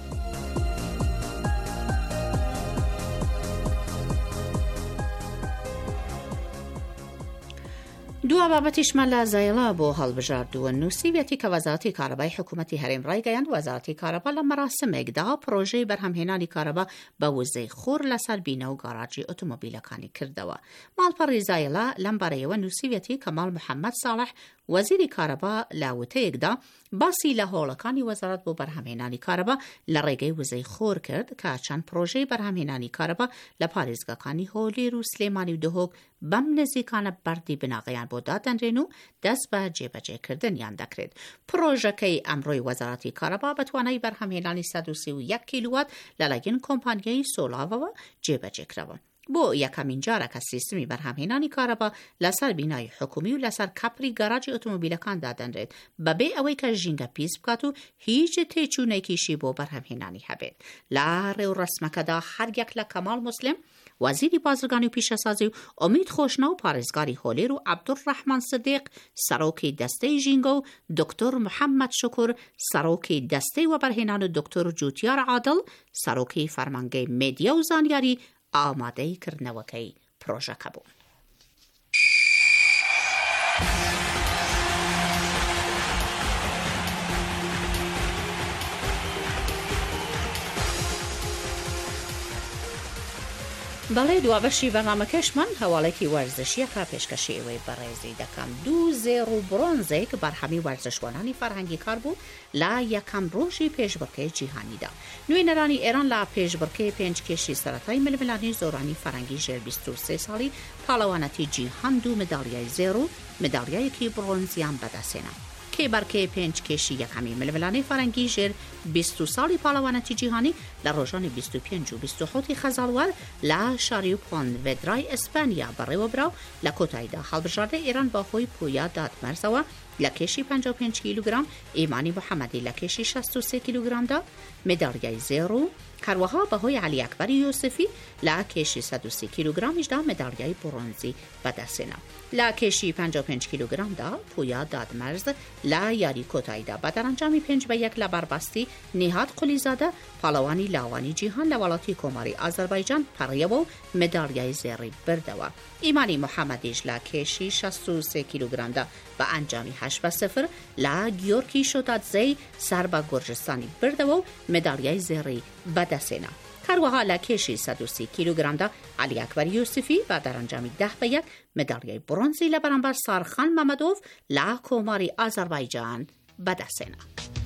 Speaker 3: دو بابەتیشمان لە زایڵا بۆ هەڵبژاردووە نووسیوێتی کە وەزارەتی کارەبای حکوومەتی هەرێم ڕایگەیاند وەزارەتی کارەبا لە مەراسمێکدا پرۆژەی بەرهەمهێنانی کارەبا بە وزەی خۆر لەسەر بینە و گاراژی ئۆتۆمۆبیلەکانی کردەوە. ماڵپەڕی زایڵا لەم بارەیەوە نووسیوێتی کەماڵ محەممەد ساڵح وەزیری کارەبا لە وتەیەکدا باسی لە هۆڵەکانی وەزارەت بۆ بەرهەمهێنانی کارەبا لە ڕێگەی وزەی خۆر کرد کە چەند پرۆژەی بەرهەمهێنانی کارەبا لە پارێزگاکانی هۆلێر و سلێمانی و دهۆک بەم نزیکانە بەردی بناغیان بۆ دادەنرێن و دەست بە جێبەجێکردنیان دەکرێت. پرۆژەکەی ئەمڕۆی وەزارەتی کارەبا بە توانای بەرهەمهێنانی 131 کیلووات لەلایەن کۆمپانیای سۆلاڤەوە جێبەجێکراوە. بۆ یەکەمین جارە کە سیستمی بەرهەمهێنانی کارەبا لەسەر بینای حکومی و لەسەر کاپری گاراژی ئۆتۆمۆبیلەکان دادەنرێت بەبێ ئەوەی کە ژینگە پیس بکات و هیچ تێچوونێکیشی بۆ بەرهەمهێنانی هەبێت. لە ڕێوڕەسمەکەدا هەر یەک لە کەماڵ موسلم وزیری بازرگانی و پیشەسازی و امید خۆشنە و پارێزگاری هۆلێر و عەبدوڕەحمان سدیق سەرۆکی دەستەی ژینگە و دکتۆر محەممەد شکر سەرۆکی دەستەی وەبەرهێنان و دکتۆر جوتیار عادڵ سەرۆکی فەرمانگەی مێدیا و زانیاری ئامادەی کردنەوەکەی پرۆژەکە بوو. بەڵێ دوابەشی بەرنامەکەشمان هەواڵێکی وەرزشیەکە پێشکەشی ئێوەی بەڕێزی دەکەم 2 زێڕ و برۆنزێک بەرهەمی وەرزشوانانی فەرهەنگی کار بوو لە یەکەم ڕۆژی پێشبڕکێی جیهانیدا. نوێنەرانی ئێران لە پێشبڕکێی 5 کێشی سەرەتای ململانی زۆرانی فەرهەنگی ژێر 23 ساڵی پاڵەوانەتی جیهان 2 مداڵیای زێڕ و مداڵیایەکی برۆنزیان بەدەستێنا. کێبەرکەی 5 کێشی یەکەمی ململانی فەرهەنگی ژێر 20 ساڵی پاڵەوانەتی جیهانی لە ڕۆژانی 25 و 27 خەزاڵوار لە شاری پۆندڤێدرای ئەسپانیا بەڕێوەبراو لە کۆتاییدا هەڵبژاردەی ئێران بەهۆی پویا دادمەرزەوە لە کێشی 55 کیلوگرام، ئیمانی محەممەدی لە کێشی 63 کیلوگرامدا مداڵیای زێڕ و هەروەها بەهۆی عەلی ئەکبەری یوسفی لە کێشی 130 کیلوگرامیشدا مداڵیای برۆنزی بەدەستێنا. لە کێشی 55 کیلوگرامدا پویا دادمەرز لە یاری کۆتاییدا بە دەرەنجامی 5-1 لە بەرباستی نیهاد قولیزادە پاڵەوانی لاوانی جیهان لە وڵاتی کۆماری ئازەربایجان پەڕیەوە و مداڵیای زێڕی بردەوە. ئیمانی محەممەدیش لە کێشی 63 کیلوگرامدا بە ئەنجامی 8-0 لە گیۆرکی شۆتاتزەی سەر بە گۆرجستانی بردەوە و مداڵیای زێڕی بەدەستێنا. هەروەها لە کێشی 130 کیلوگرامدا عەلی ئەکبەر یوسفی بە دەرەنجامی 10-1 مداڵیای برۆنزی لە بەرامبەر سارخان مەمەدۆڤ لە کۆماری ئازەربایجان بەدەستێنا.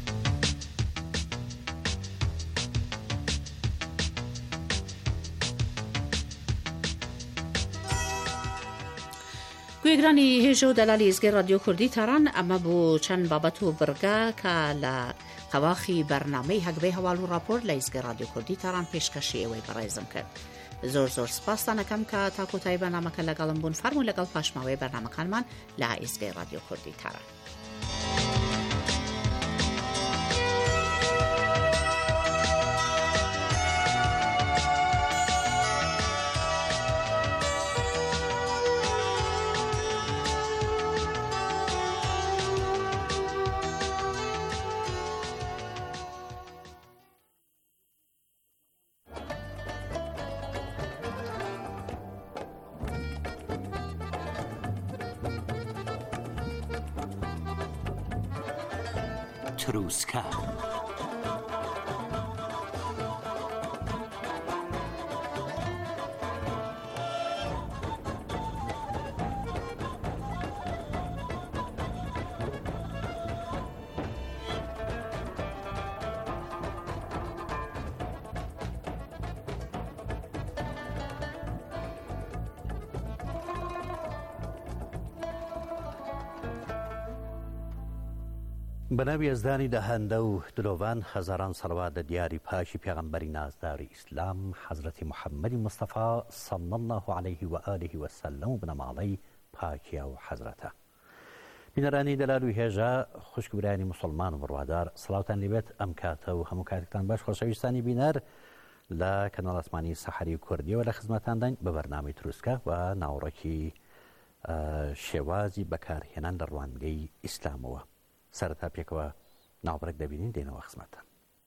Speaker 3: گوێگرانی هێژە و دەلالی ئێزگەی رادیۆ کوردی تاران ئەمە بوو چەند بابەت و بڕگە کە لە قەواخی بەرنامەی هەگبەی هەواڵ و راپۆرت لە ئێزگەی رادیۆ کوردی تاران پێشکەشی ئێوەی بەڕێزم کرد. زۆر سپاستانەکەم کە تا کۆتایی بەرنامەکە لەگەڵم بوون. فەرموو لەگەڵ پاشماوەی بەرنامەکانمان لە ئێزگەی رادیۆ کوردی تاران.
Speaker 10: تروسکە.
Speaker 11: بەناوی ئەزدانی دەهەندە و دلۆڤان هەزاران سەڵەوات لە دیاری پاشی پێغەمبەری نازداری ئیسلام حەزرەتی محەممەدی مستەفا صەڵی الله عەلەیه و ئالێه وسەلەم و بنەماڵەی پاکیە و حەزرەتە. بینەرانی دەلال و هێژە خوشک برایانی موسڵمان و بڕوادار سڵاوتان لێبێت ئەم کاتە و هەموو کاتێکتان باش. خۆشەویستانی بینەر لە کەناڵ ئاسمانی سەحەری کوردیەوە لە خزمەتاندان بە بەرنامەی تروسکە و ناوڕۆکی شێوازی بەکارهێنان لە ڕوانگەی ئیسلامەوە. سەرەتا پێکەوە ناوبڕێک دەبینین دێنەوە خزمەتە.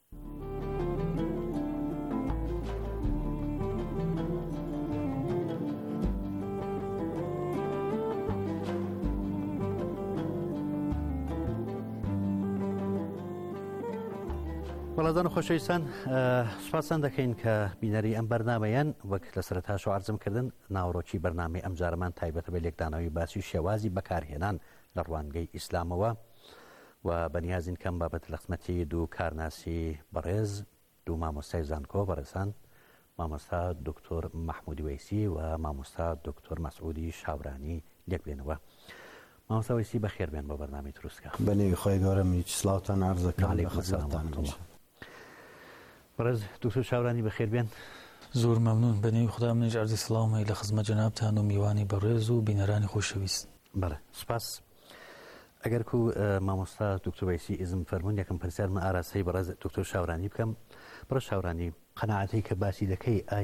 Speaker 11: وەڵاتان خۆشەویستان سوپاسان دەکەین کە بینەری ئەم بەرنامەیان وەک لە سەرەتاشەوە عەرزم کردن ناوڕۆکی بەرنامەی ئەم جارەمان تایبەتە بە لێکدانەوەی باسی شێوازی بەکارهێنان لە ڕوانگەی ئیسلامەوە و بەنیازین کەم بابەت لە خزمەتی دوو کارناسی بەڕێز دوو مامۆستای زانکۆ بەڕێزان مامۆستا دکتۆر مەحموودی وەیسی و مامۆستا دکتۆر مەسعودی شاورانی لێک بێنەوە. مامۆستا وەیسی بەخێربێن بۆ بەرنامەی تروسکە.
Speaker 12: بەنێوی خۆی گەورەمی سڵاوتان عەرزەکەم لە خزمەتتان.
Speaker 11: بەڕێز دکتۆر شاورانی بەخێربێن.
Speaker 13: زۆر مەمنون. بەنێوی خوددا منیش عەرزی سڵاومەی لە خزمەت جەنابتان و میوانی بەڕێز و بینەرانی خۆشەویست.
Speaker 11: بەڵێ سوپاس. ئەگەر کو مامۆستا دکتۆر وەیسی ئیزم فەرمون یەکەم پرسیار من ئاراسەی بەڕێز دکتۆر شاورانی بکەم. بەڕێز شاورانی قەناعەتەی کە باسی دەکەی ئایا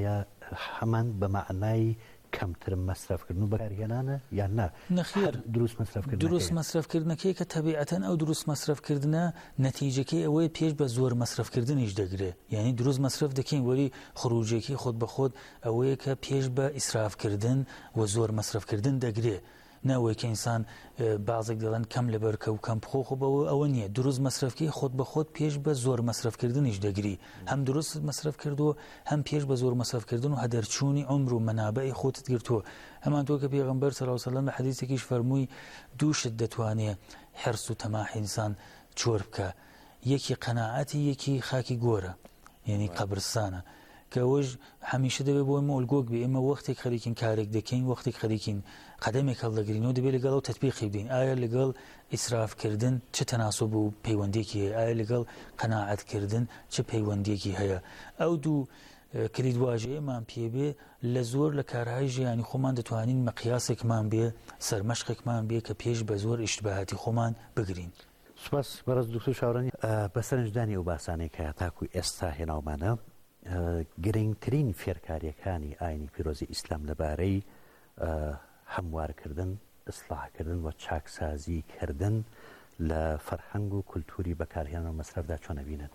Speaker 11: هەمان بە معنای کەمتر مەسرفکردن و بەکارهێنانە یان نا
Speaker 13: نەخێر دروست مەسرفکردنەکەی کە تەبیعەتەن ئەو دروست مەسرفکردنە نەتیجەکەی ئەوەیە پێش بە زۆر مەسرفکردنیش دەگرێت یعنی دروست مەسرف دەکەین وەری خروجێکی خۆت بە خۆت ئەوەیە کە پێش بە ئیسرافکردن و زۆر مەسرفکردن دەگرێت ناوەیە کە ئینسان بازێک دەڵێن کەم لەبەرکە و کەم بخۆ بەوە ئەوە نییە دروست مەسرفکی خۆت بە خۆت پێش بە زۆر مەسرفکردنیش دەگری هەم دروست مەسرف کردووە هەم پێش بە زۆر مەسرفکردن و هەدەرچوونی عمر و مەنابەی خۆتت گرتووە هەمان تۆ کە پێغەمبەر صلی الله علیه و سلم لە حەدیثێکیش فەرمووی دووشت دەتوانێت حرص و تەماح ئینسان چۆر بکە یەکی قەناعەتی یەکی خاکی گۆرە یعنی قەبرستانە کە ئەوەش هەمیشە دەبێت بۆ ئێمە ئەلگۆک بێ ئێمە وەختێک خەریکین کارێک دەکەین وەختێک خەریکین قەدەمێک هەڵدەگرینەوە دەبێت لەگەڵ ئەو تەطبیقی بدەین ئایا لەگەڵ ئیسرافکردن چ تەناسب و پەیوەندێکی هەیە ئایا لەگەڵ قەناعەتکردن چ پەیوەندێکی هەیە ئەو دوو کلیدواژەیەمان پێبێ لە زۆر لە کارهای ژیانی خۆمان دەتوانین مەقیاسێکمان بێ سەرمەشقێکمان بێ کە پێش بە زۆر ئیشتباهاتی خۆمان بگرین.
Speaker 11: سپاس بەڕێز دکتۆر شاورانی بە سەرنجدانی ئەو باسانەی کە تاکوی ئێستا هێناومانە گرنگترین فێرکاریەکانی ئاینی پیرۆزی ئیسلام لەبارەی هەموارکردن ئیسلاحکردن و چاکسازیکردن لە فەرهەنگ و کولتوری بەکارهێنان و مەسرفدا چۆن ئەبینن؟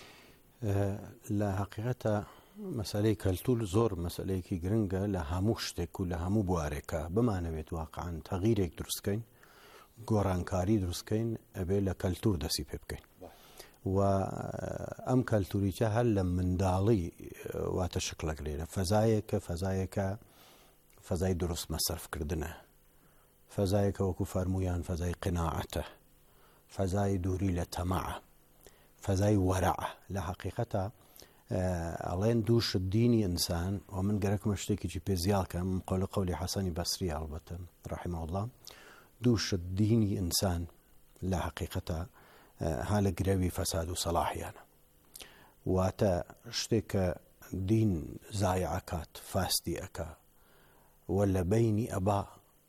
Speaker 12: لە حەقیقەتە مەسەلەی کەلتور زۆر مەسەلەیەکی گرنگە لە هەموو شتێک و لە هەموو بوارێکە بمانەوێت واقعاً تەغییرێک دروستکەین گۆڕانکاری دروستکەین ئەبێ لە کەلتور دەستی پێ بکەین و ئەم کەلتوریچە هەر لە منداڵی واتە شکلەک لێرە فەزایەکە فەزای دروست مەسرفکردنە فەزایەکە وەکو فەرمویان فەزای قناعەتە فەزای دووری لە تەمەعە فەزای وەرەعە لە حەقیقەتە ئەڵێن دووشت دینی ئینسان و من گەرەکمە شتێکیی پێ زیاکەم قەولی حەسەنی بەسری هەڵبەتە ڕەحیمەهو الله دووشت دینی ئینسان لە حەقیقەتە ها لە گرەوی فەساد و سەلاحیانە واتە شتێک کە دین زایعەکات فاستی ئەکا و لە بەینی ئەبا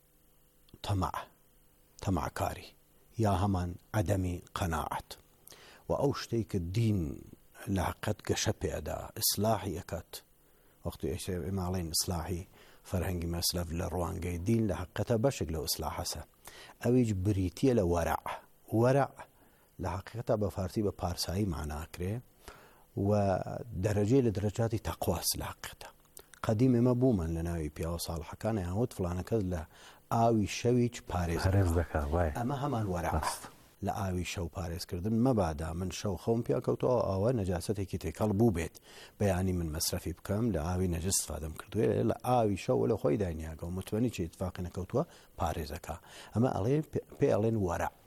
Speaker 12: تەمەعکاری یا هەمان عەدەمی قەناعەت و ئەو شتێک کە دین لە حەقیقەت گەشە پێدا ئیسلاحی ئەکات وەختی ئێماڵێن ئیسلاحی فەرهەنگی مەسلەف لە ڕوانگەی دین لە حەقیقەتە بەشێک لەو ئیسلاحەسە ئەویش بریتیە لە وەرەع لە حەقیقەتە بە فارسی بە پارسایی معناکرێ و دەرەجەی لە دەرەجاتی تەقواس لە حەقیقەتە قەدیم ئێمە بوومان لە ناوی پیاوە ساڵحەکان یانوت فڵانەکەس لە ئاوی شەویچ پارێز
Speaker 11: دەکات
Speaker 12: ئەمە هەمان وەرەع لە ئاوی شەو پارێزکردن مەبادا من شەو خەوم پیاکەوتەوە ئەوە نەجاسەتێکی تێکەڵ بوو بێت بەیانی من مەسرەفی بکەم لە ئاوی نەجس استفادەم کردووە لە ئاوی شەو لە خۆی دانیاگە و متمەنی چی اتفاقی نەکەوتووە پارێزەکە ئەمە پێ ئەڵێن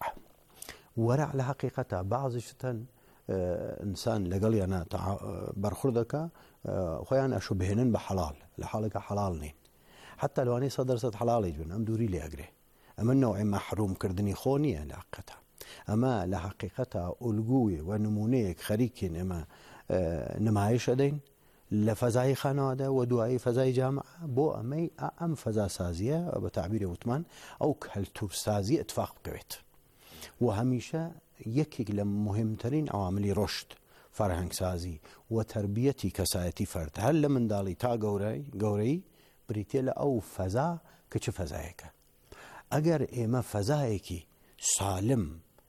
Speaker 12: وەرەع لە حەقیقەتە بەعضیشتەن ئینسان لەگەڵ یانە بەرخوردەکە خۆیان ئەشوبهێنن بە حەڵال لە حاڵێکە حەڵال نین حتا لەوانەیە 100% حەڵاڵی بن ئەم دووری لێگرێ ئەمە نەوعی مەحرومکردنی خۆ نییە لە حەقیقەتە ئەمە لە حەقیقەتە ئولگووی و نمونەیەک خەریکین ئێمە نمایش ئەدەین لە فەزای خانەوادە و دوایی فەزای جامع بۆ ئەمەی ئەم فەزا سازیە بە تعبیری وتمان ئەو کەلتور سازی اتفاق بکەوێت و هەمیشە یەکێک لە مهمترین عواملی ڕۆشت فەرهەنگسازی و تربیەتی کەسایەتی فەرد هەر لە منداڵی تا گەورەی بریتێ لە ئەو فەزا کە چه فەزایەکە ئەگەر ئێمە فەزایەکی سالم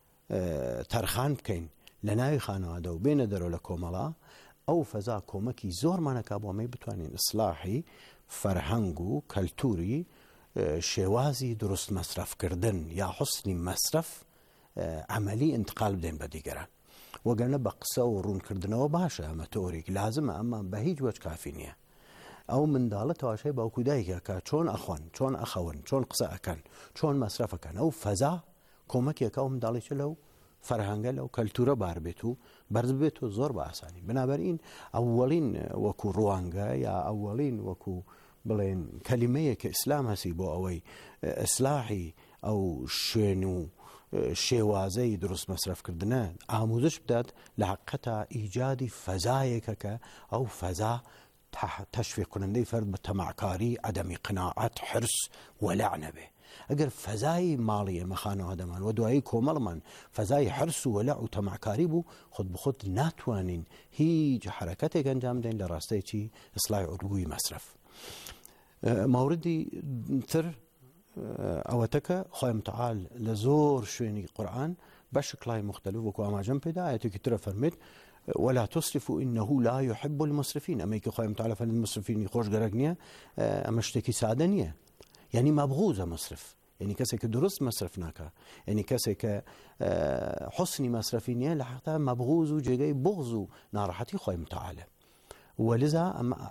Speaker 12: تەرخان بکەین لە ناوی خانەوادە و بێنە دەرەوە لە کۆمەڵا ئەو فەزا کۆمەکی زۆرمانەکە بۆ ئەمەی بتوانین ئیسلاحی فەرهەنگ و کەلتوری شێوازی دروست مەسرفکردن یا حوسنی مەسرف عملی انتقال بدەین بە دیگەران وەگەرنە بە قسە و ڕوونکردنەوە باشە ئەمە تۆریک لازمە ئەمە بە هیچ وەج کافی نییە ئەو منداڵە تەواشەی باوکو دایکەکە چۆن ئەخۆن چۆن ئەخەون چۆن قسە ئەکەن چۆن مەسرفەکەن ئەو فەزا کۆمەکێکە ئەو منداڵێکە لەو فەرهەنگە لەو کەلتورە بار بێت و بەرز بێت و زۆر بە ئاسانی بنابەرئین ئەوەڵین وەکو ڕوانگە یا ئەوەڵین وەکو بڵێن کەلیمەیەکە ئیسلام هەسی بۆ ئەوەی ئیسلاحی ئەو شوێن و شێوازەی دروست مەسرفکردنە ئاموزش بدات لە حەقیقەتە ئیجادی فەزایەکە کە ئەو فەزا تەشویق کنندەی فەرد بە تەمەعکاری عەدەمی قناعەت حرس وەلەع نەبێ ئەگەر فەزای ماڵی ئێمە خانەوە دەمان و دوایی کۆمەڵمان فەزای حرس و وەلع و تەماعکاری بوو خۆت بخۆت ناتوانین هیچ حرەکەتێک ئەنجام بدەین لە ڕاستەیەکی ئیسلاحی ئوردوبووی مەصرف. ماوردی تر ئەوەتەکە خۆی متعال لە زۆر شوێنی قورئان بە شکڵای مختلف وەکو ئاماژەم پێدا ئاەتێکی ترە فەرمێت ولا تسرفوا إنه لا يحب المسرفين. أما يكي خواهي متعالى فن المسرفين يخوش قرق نية أما اشتكي سعادة نية يعني مبغوزة مصرف يعني كسي كدرس مصرف ناكا يعني كسي كحسني مصرفي نية لحتى مبغوز وجيغي بغزو نارحتي خواهي متعالى. ولذا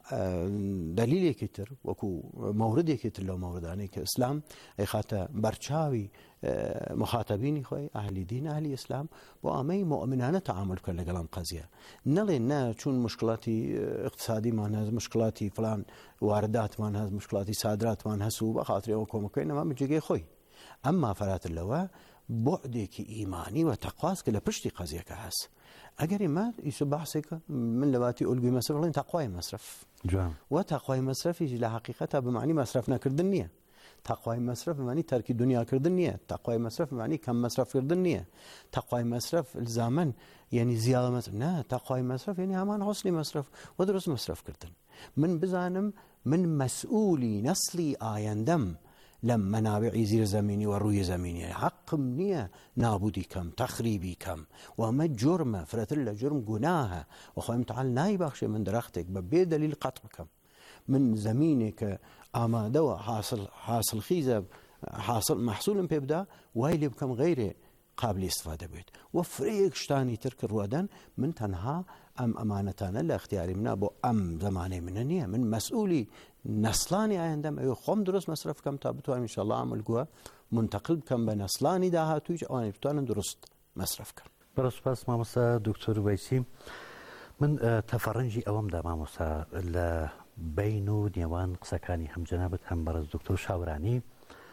Speaker 12: دليل كتر وكو مورد كتر لو مورداني كإسلام أي خاطر برشاوي مخاطبين خوي أهل دين أهل إسلام وأمي مؤمنانة تعامل كل كلام قضية نلنا شون مشكلاتي اقتصادي ما نهز مشكلاتي فلان واردات ما نهز مشكلاتي صادرات ما نهسو بخاطري وكم كينا ما بيجي خوي. أما فرات اللواء بعدك إيماني وتقواس كلا بشتي قضية كهس أجري ما يسبحسك من لواتي ألقي مصرف لين تقوى مصرف وتقوى مصرف يجي لحقيقتها بمعنى مصرفنا كردنية تقوى مصرف بمعنى ترك الدنيا كردنية تقوى مصرف بمعنى كم مصرف كردنية تقوى مصرف الزمن يعني زيادة مصرف لا تقوى مصرف يعني همان حسني مصرف ودرس مصرف كردن من بزانم من مسؤولي نسلي آيندم لم منابع زير زميني وروي زميني حق منية نابودي كم تخريبي كم وما جرمه فرتل جرم جناها وخوي تعال نايبخش من درختك ببي دليل قطع كم من زمينك اما دوا حاصل خيزه حاصل محصول بيبدا وايلي بكم غير قابل استفاده بيت وفريق شتاني ترك الروادن من تنها ام امانتان لا اختياري منا بو ام زماني مننيه من مسؤولي نسلاني عندما يخوم درس مصرف كم تابتو ان شاء الله عمل جوا منتقل كم بنسلاني ده توج اواني بتوان درست مصرف كم
Speaker 11: برس بس ماموسا دكتور ويسي من تفرنجي اوام ده ماموسا ل بينو ديوان قسكاني هم جنابت هم برز دكتور شاوراني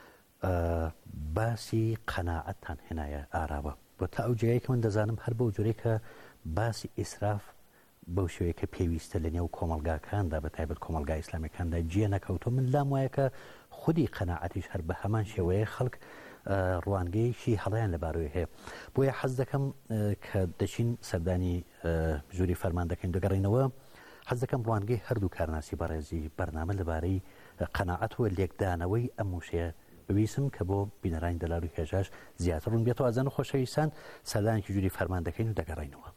Speaker 11: باسی قەناعەتتان هێنایە ئاراوە بۆ تا ئەو جێیەکە من دەزانم هەر بەو جۆرەی کە باسی ئیسراف بەو شێوەیە کە پێویستە لە نێو کۆمەڵگاکاندا بە تایبەت کۆمەلگای ئیسلامیەکاندا جێ نەکەوتۆ من لام وایە کە خودی قەناعەتیش هەر بە هەمان شێوەیە خەڵک ڕوانگەیەکی هەڵەیان لەبارەوەی هەیە بۆیە حەز دەکەم کە دەچین سەردانی ژووری فەرمان دەکەین دەگەڕینەوە حەز دەکەم ڕوانگەی هەردوو کارناسی بەڕێزی بەرنامە لەبارەی قەناعەت و لێکدانەوەی ئەم وشەیە بویسم کە بۆ بینەرانی دەلاڵ و هێژاش زیاتر ڕوون بێتەوە ئازان و خۆشەویستان سەردانێکی ژووری فەرمان دەکەین و دەگەڕینەوە.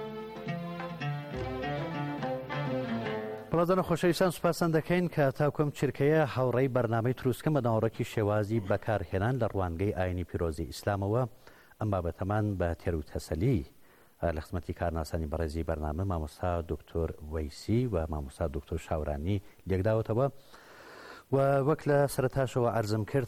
Speaker 11: بەڵێزان و خۆشەویستان سوپاسان دەکەین کە تاکۆم چرکەیە هاوڕێی بەرنامەی دروستکەم بە ناوەڕێکی شێوازی بەکارهێنان لە ڕوانگەی ئاینی پیرۆزی ئیسلامەوە ئەم بابەتەمان بە تێر و تەسەلی لە خزمەتی کارناسانی بەڕێزی بەرنامە مامۆستا دکتۆر وەیسی و مامۆستا دکتۆر شاورانی لێکداوەتەوە و وەک لە سەرەتاشەوە عەرزم کرد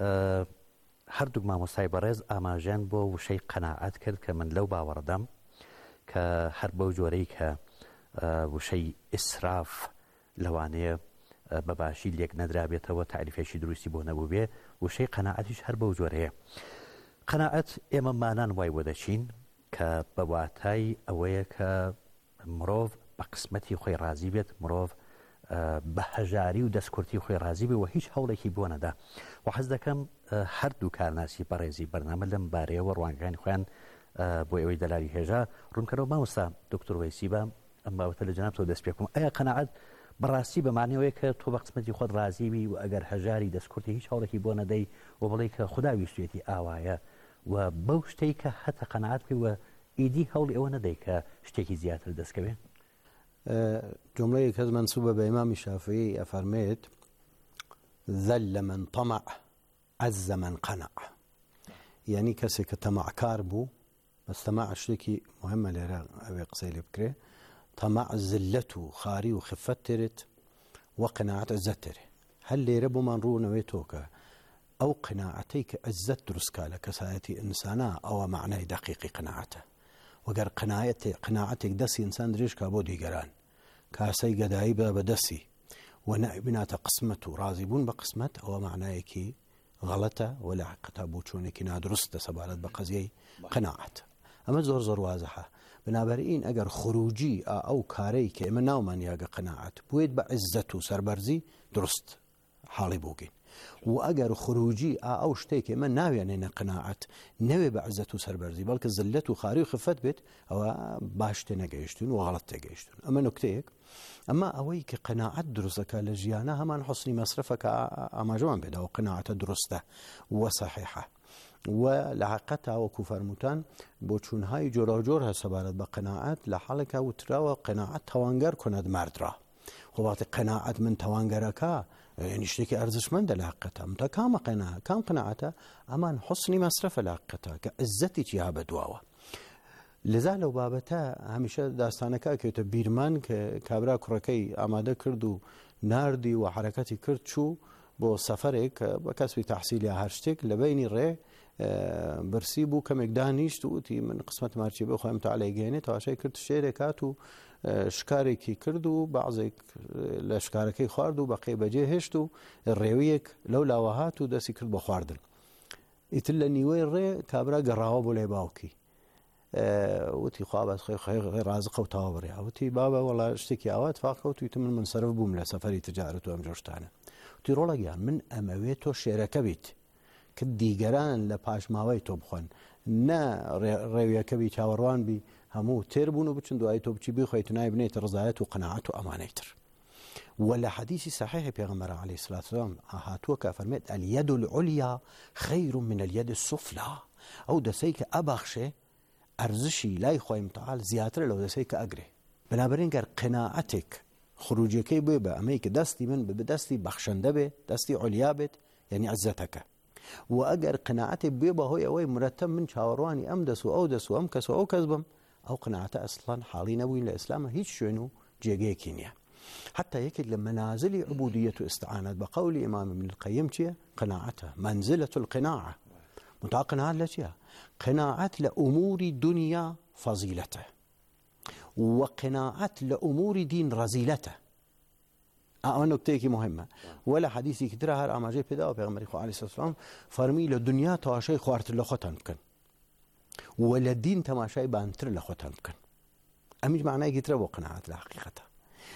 Speaker 11: هەردوو مامۆستای بەڕێز ئاماژیان بۆ وشەی قەناعەت کرد کە من لەو باوەڕدەم کە هەر بەو جۆرەی کە وشەی ئیسراف لەوانەیە بەباشی لێک نەدرابێتەوە تعریفێکی دروستی بۆ نەبوو بێ وشەی قەناعەتیش هەر بەو جۆرەیە. قەناعەت ئێمە مانان وای بۆ دەچین کە بە واتای ئەوەیە کە مرۆڤ بە قسمەتی خۆی ڕازی بێت مرۆڤ بە هەژاری و دەستکورتی خۆی ڕازی بێ و هیچ هەوڵێکی بۆ نەدا و حەز دەکەم هەردوو کارناسی بەڕێزی بەرنامە لەم بارەیەوە ڕوانگەکانی خۆیان بۆ ئەوەی دەلالی هێژا ڕوونکەرەوە مامۆستا دکتۆر وەیسی بە ئەم بابەتە لە جەنابتەوە دەست پێ بکەم ئایا قەناعەت بەڕاستی بەمانەوەیە کە تۆ بە قسمەتی خۆت ڕازی بی و ئەگەر هەژاری دەستکورتی هیچ هەوڵێکی بۆ نەدەی و بڵێ کە خوددا ویستێتی ئاوایە و بەو شتەی کە هەتا قەناعەت بکەی و ئیدی هەوڵی ئەوە نەدەی کە شتێکی زیاتر دەستکەوێ؟
Speaker 12: جملة كذا منسوبة بإمام الشافعي أفرميت ذل من طمع عز من قنع يعني كسي كطمع كاربو بس طمع اشتكي مهمة لرا أبي قصيلي بكري طمع زلته خاري وخفترت وقناعة عزتره هل لي ربو من رونا ويتوكا أو قناعتيك عزت درسكالا كسايتي إنسانا أو معنى دقيق قناعته وقال قناعتك دسي إنسان دريش كابو ديقران كاسي قداي بدسي ونائبنات قسمته راضبون بقسمت أو معنايكي غلطة ولا كتابو شونك نادرست سبالت بقزي قناعت أما زور واضحة بنابرئين أجر خروجي أو كاريك من نومان ياقا قناعت بويد بعزته سربرزي درست حالي بوقين و ئەگەر خروجی ئەو شتێکی ئمە ناوێنێنە قەناعەت نەوێ بە عزت و سەربەرزی بەڵکە زلت و خاری و خفەت بێت ئەوە باش تێ نەگەیشتون و غەڵەت تێگەیشتون ئەمە نکتەیەک. ئەمە ئەوەی کە قەناعەت دروستەکە لە ژیانە هەمان حوسنی مەسرفەکە ئاماژەمان بێتەوە قەناعەتە دروستە و صحیحە و لە حقیقەتە وەکو فەرمووتان بۆ چوونهای جۆرەوجۆر هەست سەبارەت بە قەناعەت لە حاڵێکە وتراوە قەناعەت تەوانگەر کۆنەت ماردرا. خۆ وەختی قەناعەت من تەوانگەرەکە یعنی شتێکی ئەرزشمەندە لە حقیقەتە متە کامە قەناعەت کام قەناعەتە ئەمان حوسنی مەسرفە لە حقیقەتە کە عزەتێکی ها بەدواوە. لذا لەو بابەتە هەمیشە داستانەکە کەوتە بیرمان کە کابرا کوڕەکەی ئامادە کرد و ناردی و حرەکەتی کرد چوو بۆ سەفەرێک بە کەسبی تەحسیلی هەر شتێک لە بینی ڕێ برسی بوو کەمێک دانیشت و وتی من قسمەت مارچی بۆ خۆم تەعالای گەێنێت تەواشای کرد شێرێک هات و شکارێکی کرد و بەعزێک لە شکارەکەی خوارد و بەقەی بەجێ هێشت و ڕێویەک لەو لاوە هات و دەستی کرد بە خواردن. ئیتر لە نیوەی ڕێ کابرا گەڕاوە بۆ لای باوکی وتی خوا بەس خۆی ڕازقە و تاوا بڕێ وتی بابە وەڵا شتێکی ئاوات فاقەوت وتی من منسەرف بووم لە سەفەری تجارەت و ئەم جۆر شتانە. وتی ڕۆڵەگیان من ئەمەوێت تۆ شێرەکە بیت کە دیگەران لە پاشماوەی تۆ بخۆن نە ڕێویەکە بی چاوەڕوان بی هەموو تێر بوون و بچن دوای تۆ بچی بخۆیت نای بنێتە ڕزایەت و قەناعەت و ئەمانەیتر. و لە حەدیثی صحیحی پێغەمبەر عەلەیهی سڵات وسەلام هاتووە کە فەرمێت اليد العليا خير من اليد السفلى ئەو دەسەی کە ئەبەخشێ ئەرزشی لای خۆی متعال زیاترە لەو دەسەی کە ئەگرێ. بنابراین گەر قەناعەتێک خروجەکەی بێ بە ئەمەی کە دەستی من بە دەستی بەخشەندە بێ دەستی عولیا بێت یعنی عزەتەکە و ئەگەر قەناعەتێ بێ بەهۆی ئەوەی مرەتەب من چاوەڕوانی ئەم دەس و ئەو دەس و ئەم کەس و ئەو کەس بم ئەو قەناعەتە ئەسڵان حاڵی نەبووی لە ئیسلامە هیچ شوێن و جێگەیەکی نییە. حتى يكد لما منازل عبودية استعانت بقول إمام ابن القيم قناعته منزلة القناعة متعقنها التي قناعة لأمور دنيا فضيلته وقناعة لأمور دين رزيلته. أنا نكتة مهمة ولا حديثي كتير هر أماجي بدا وبيغمري خو عليه الصلاة والسلام فرمي للدنيا تماشي خوارت لخوتان بكن ولا الدين تماشي بانتر لخوتان بكن. أميج معناه كتير وقناعة الحقيقة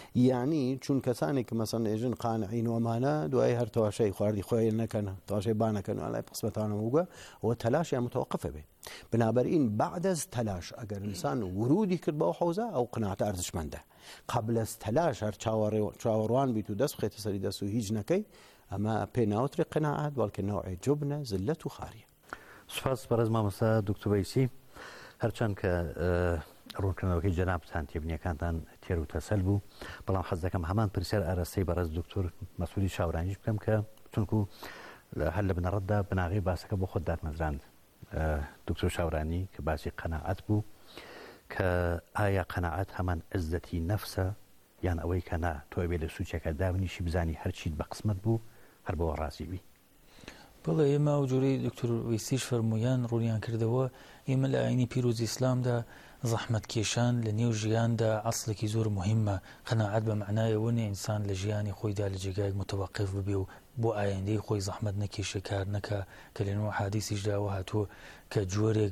Speaker 12: يعني چون کسانی که مثلا ایجن قانعین و مانا دوای هر تواشی خواردی خوی نکنه تواشی بانکنه علی قسمتانه موجا و تلاش متوقفه به. بنابراین بعد از تلاش اگر انسان ورودی کرد با حوزه او قناعت ارزشمنده قبل از تلاش هر چاوروان بیتو دست خیت سری دست و هیچ نکی اما پیناوتر قناعت بلکه نوع جبن ذلت و خاریه.
Speaker 11: سپاس برای مامۆستا دکتۆر وەیسی هەرچەند کە ڕوونکردنەوەکەی جەنابتان تێبینیەکانتان تێر و تەسەل بوو بەڵام حەز دەکەم هەمان پرسیار ئارەستەی بەڕێز دکتۆر مەسئولی شاورانیش بکەم کە چونکو هەر لە بنەڕەتدا بناغی باسەکە بۆ خۆت دارمەزراند دکتۆر شاورانی کە باسی قەناعەت بوو کە ئایا قەناعەت هەمان عزەتی نەفسە یان ئەوەی کە نا تۆ بێ لە سوچێکە دابنیشی بزانی هەرچیت بە قسمت بوو هەر بەوە ڕازی بی.
Speaker 13: بەڵێ ئێمە و جوورەی دکتۆر وەیسیش فەرموویان ڕوونیان کردەوە ئێمە لە ئاینی پیرۆزی ئیسلامدا زەحمەت کێشان لە نێو ژیاندا عەسڵێکی زۆر مهمە. قەناعەت بە معنایەوە نیە ئینسان لە ژیانی خۆیدا لە جێگایەک متەوەقف ببێ و بۆ ئایندەی خۆی زەحمەت نەکێشێ کار نەکا کە لەنەوە حادیثیشداوە هاتووە کە جۆرێک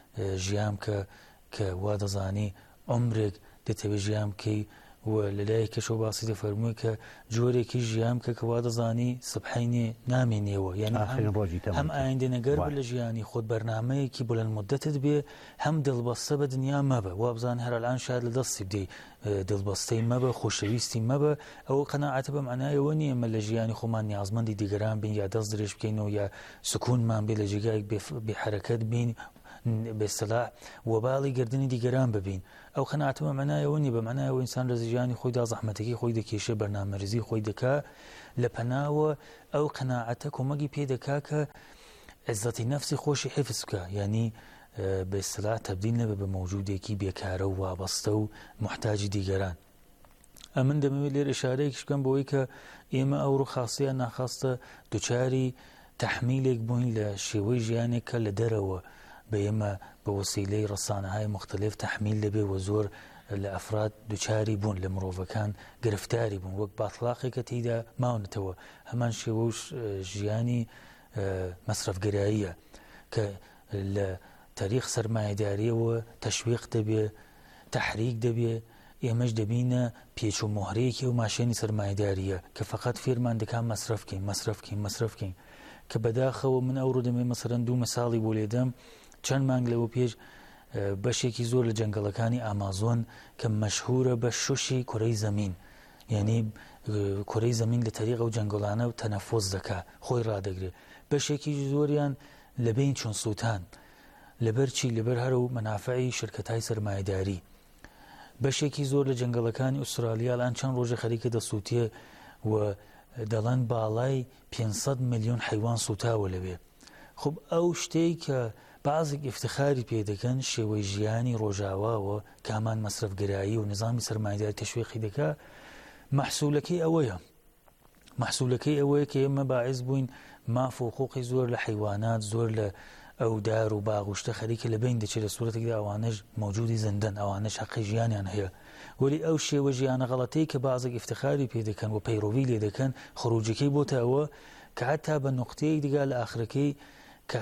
Speaker 13: ژیان کە وا دەزانی عومرێک دەتەوێت ژیان بکەی و لەلای کەشەوە باسی دەفەرمووی کە جۆرێکی ژیان بکە کە وا دەزانی سبحینێ نامێنێەوە یعنی هەم ئایندە نەگەر بە لە ژیانی خۆت بەرنامەیەکی بلەند مدەتت بێ هەم دڵبەستە بە دنیا مەبە وا بزان هەر ئەلان شاید لە دەستی بدەی دڵبەستەی مەبە خۆشەویستی مەبە ئەوە قەناعەتە بە معنایەوە نیە ئێمە لە ژیانی خۆمان نیازمەندی دیگەران بین یا دەست درێژ بکەینەوە یا سکوونمان بێ لە جێگایەک بێحەرەکەت بین بێسەلاح وەباڵی گردنی دیگەران ببین. ئەو قەناعەتە بە معنایەوە نیە بە معنایەوە ئینسان لە ژیانی خۆیدا زەحمەتێکی خۆی دەکێشێ بەرنامەریزی خۆی دەکا لە پەناوە ئەو قەناعەتە کۆمەکی پێ دەکا کە عزەتی نەفسی خۆشی حفظ بکە یعنی بێسەلاح تەبدیل نەبێ بە مەوجودێکی بێکارە و وابەستە و محتاجی دیگەران. ئەمن دەمەوێت لێر ئشارەیەکیش بکەم بەوەی کە ئێمە ئەو ڕووخاستەیە ناخواستە دووچاری تەحمیلێک بووین لە شێوەی ژیانێکە لە دەرەوە بە ئێمە بە وسیلەی ڕەسانەهای مختلف تەحمیل دەبێ و زۆر لە ئەفراد دووچاری بوون لە مرۆڤەکان گرفتاری بوون وەک باتڵاقێکە تێیدا ماونەتەوە هەمان شێوە ژیانی مەسرەفگەراییە کە لە تاریخ سەرمایەداریەوە تەشویق دەبێ تەحریک دەبێ ئێمەش دەبینە پێچ و مۆهرەیەکی و ماشێنی سەرمایەداریە کە فقط فێرمان دەکات مەسرەفکەین کە بەداخەوە من ئەو ڕۆدەمێ مەسەرەن 2 مەساڵی بۆ لێدەم چەند مانگ لەوە پێش بەشێکی زۆر لە جەنگەڵەکانی ئامازۆن کە مەشهورە بە شوشی کورەی زەمین، یعنی کورەی زەمین لە تەریقە و جەنگەڵانە و تەنەفۆز دەکات، خۆی ڕادەگرێت. بەشێکی زۆریان لەبین چۆن سووتان لەبەر چی؟ لەبەر هەرە و مەنافعی شرکەتای سەرمایەداری. بەشێکی زۆر لە جەنگەڵەکانی ئوسترالیا لان چەند ڕۆژە خەریکە دەسووتێ و دەڵێن باڵای 500 ملیۆن حیوان سوتاوە لەوێ. خب ئەو شتێک کە بازێک افتخاری پێ دەکەن شێوەی ژیانی ڕۆژاواوە کە هەمان مەسرفگرایی و نظامی سەرمایەداری تەشویقی دەکا، محسوولەکەی ئەوەیە کە ئێمە باعث بووین ماف و حقوقی زۆر لە حیوانات، زۆر لە ئەو دار و باغوشتە خەریکە لە بین دەچێت لە سوورەتێکدا ئەوانەش مەوجودی زندن، ئەوانەش حەقی ژیانیان هەیە. وەلی ئەو شێوە ژیانە غەڵەتەی کە بازێک افتخاری پێ دەکەن و پەیڕۆوی لێ دەکەن خروجەکەی بۆتە ئەوە کە حتا بە نقطەیەک دیگە لە ئاخرەکەی کە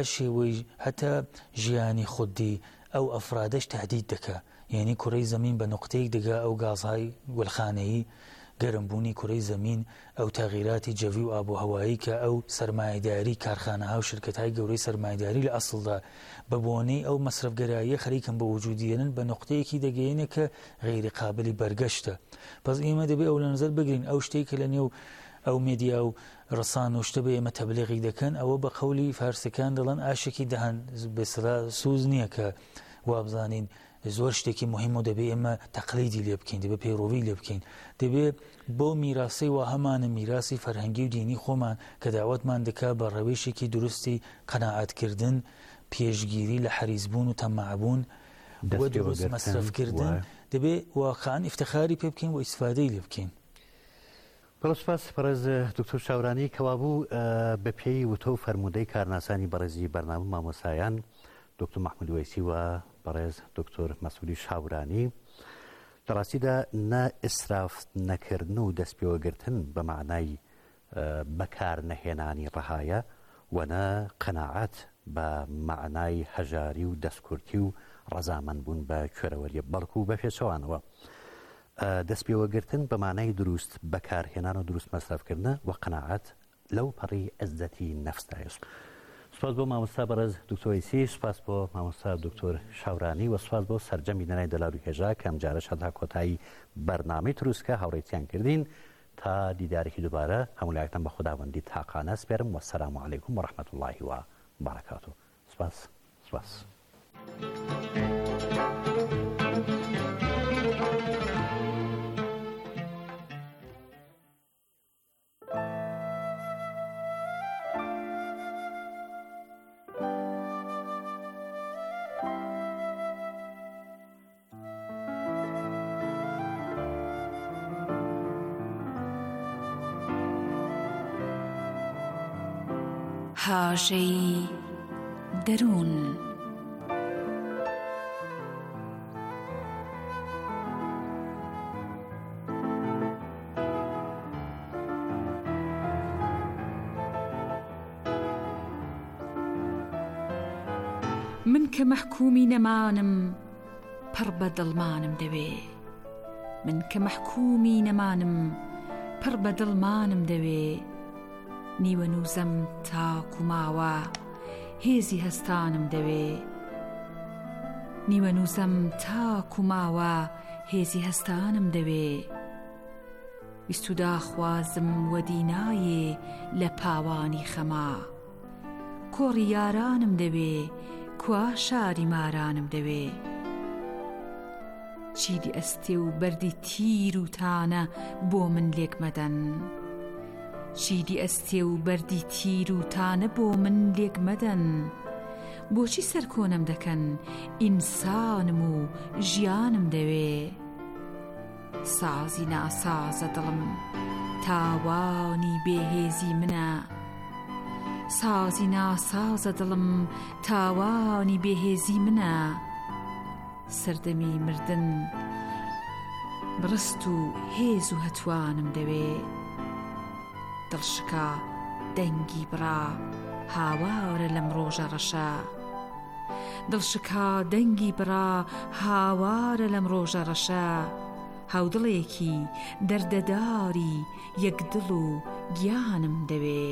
Speaker 13: حتا ژیانی خودی ئەو ئەفرادەش تهدید دەکە، یعنی کوڕەی زەمین بە نقطەیەک دەگا ئەو گازهای وەلخانەیی گەرمبوونی کوڕەی زەمین، ئەو تاغیراتی جەوی و ئابوهەوایی کە ئەو سەرمایەداری کارخانەها و شرکەتهای گەورەی سەرمایەداری لە ئەسڵدا بە بۆنەی ئەو مەسرفگەراییە خەریکن بە وجودیێنن بە نقطەیەکی دەگەیەنێ کە غیری قابلی بەرگەشتە. پس ئێمە دەبێت ئەو لە نظر بگرین ئەو شتێک کە لە نێو ئەو مێدیا و ڕسان و شتە بە ئێمە تەبلیغی دەکەن ئەوە بە قەولی فارسەکان دەڵێن ئاشێکی دەهان بەسرا سوز نییە کە وابزانین زۆر شتێکی مهم و دەبێت ئێمە تەقلیدی لێ بکەین، دەبێت پەیڕۆوی لێ بکەین، دەبێت بۆ میراسی و هەمانە میراسی فەرهەنگی و دینی خۆمان کە داوەتمان دەکا بە ڕەوێشێکی دروستی قەناعەتکردن، پێشگیری لە حەریزبوون و تەماعبوون و دروست مەسرفکردن، دەبێت واقعان افتخاری پێ بکەین و ئیسفادەی لێ بکەین.
Speaker 11: بەڕسپاس بەڕێز دکتۆر شاورانی کەوابوو بە پێی وتە و فەرموودەی کارناسانی بەڕێزی بەرنامە مامۆسایان دکتۆر محمود وەیسی و بەڕێز دکتۆر مەسعودی شاورانی دەڕاستیدا نە ئیسراف نەکردن و دەستپێوەگرتن بە معنای بەکار نەهێنانی ڕەهایە و نە قەناعەت بە معنای هەژاری و دەستکورتی و ڕەزامەندبوون بە کوێرەوەریە، بەڵکو و بە پێچەوانەوە دەستپێوەگرتن بە معنای دروست بەکارهێنان و دروست مەسرفکردنە و قەناعەت لەو پەڕی عزەتی نەفسدایە. سپاس بۆ مامۆستا بەڕێز دکتۆر وەیسی، سپاس بۆ مامۆستا دکتۆر شاورانی و سپاس بۆ سەرجەمی دەنای دەلار و هێژا کە ئەم جارەش هەتا کۆتایی بەرنامەی دروستکە هاوڕێتیان کردین. تا دیدارێکی دووبارە هەموو لایەکتان بە خوداوەندی تاقانە سپێرم وەسەلام عەلەیکوم وەڕەحمەت اللهی وبەرەکاتوه. سپاس.
Speaker 5: هاژەی دەروون. من کە مەحکومی نەمانم پڕ بە دڵمانم دەوێ، من کە مەحکومی نەمانم پڕ بە دڵمانم دەوێ، نیوە نووزەم تاک و ماوە هێزی هەستانم دەوێ، نیوە نووزەم تاک و ماوە هێزی هەستانم دەوێ، ویست و داخوازم وەدی نایێ لە پاوانی خەما، کۆڕی یارانم دەوێ کوا شاری مارانم دەوێ، چیدی ئەستێ و بەردی تیر و تانە بۆ من لێک مەدەن، چیدی ئەستێ و بەردی تیر و تانە بۆ من لێک مەدەن، بۆچی سەرکۆنم دەکەن ئینسانم و ژیانم دەوێ، سازی ناسازە دڵم تاوانی بێهێزی منە، سازی ناسازە دڵم تاوانی بێهێزی منە، سەردەمی مردن بڕست و هێز و هەتوانم دەوێ، دڵشکا دەنگی بڕا هاوارە لەم ڕۆژە ڕەشە، دڵشکا دەنگی بڕا هاوارە لەم ڕۆژە ڕەشە، هاودڵێکی دەردەداری یەکدڵ و گیانم دەوێ.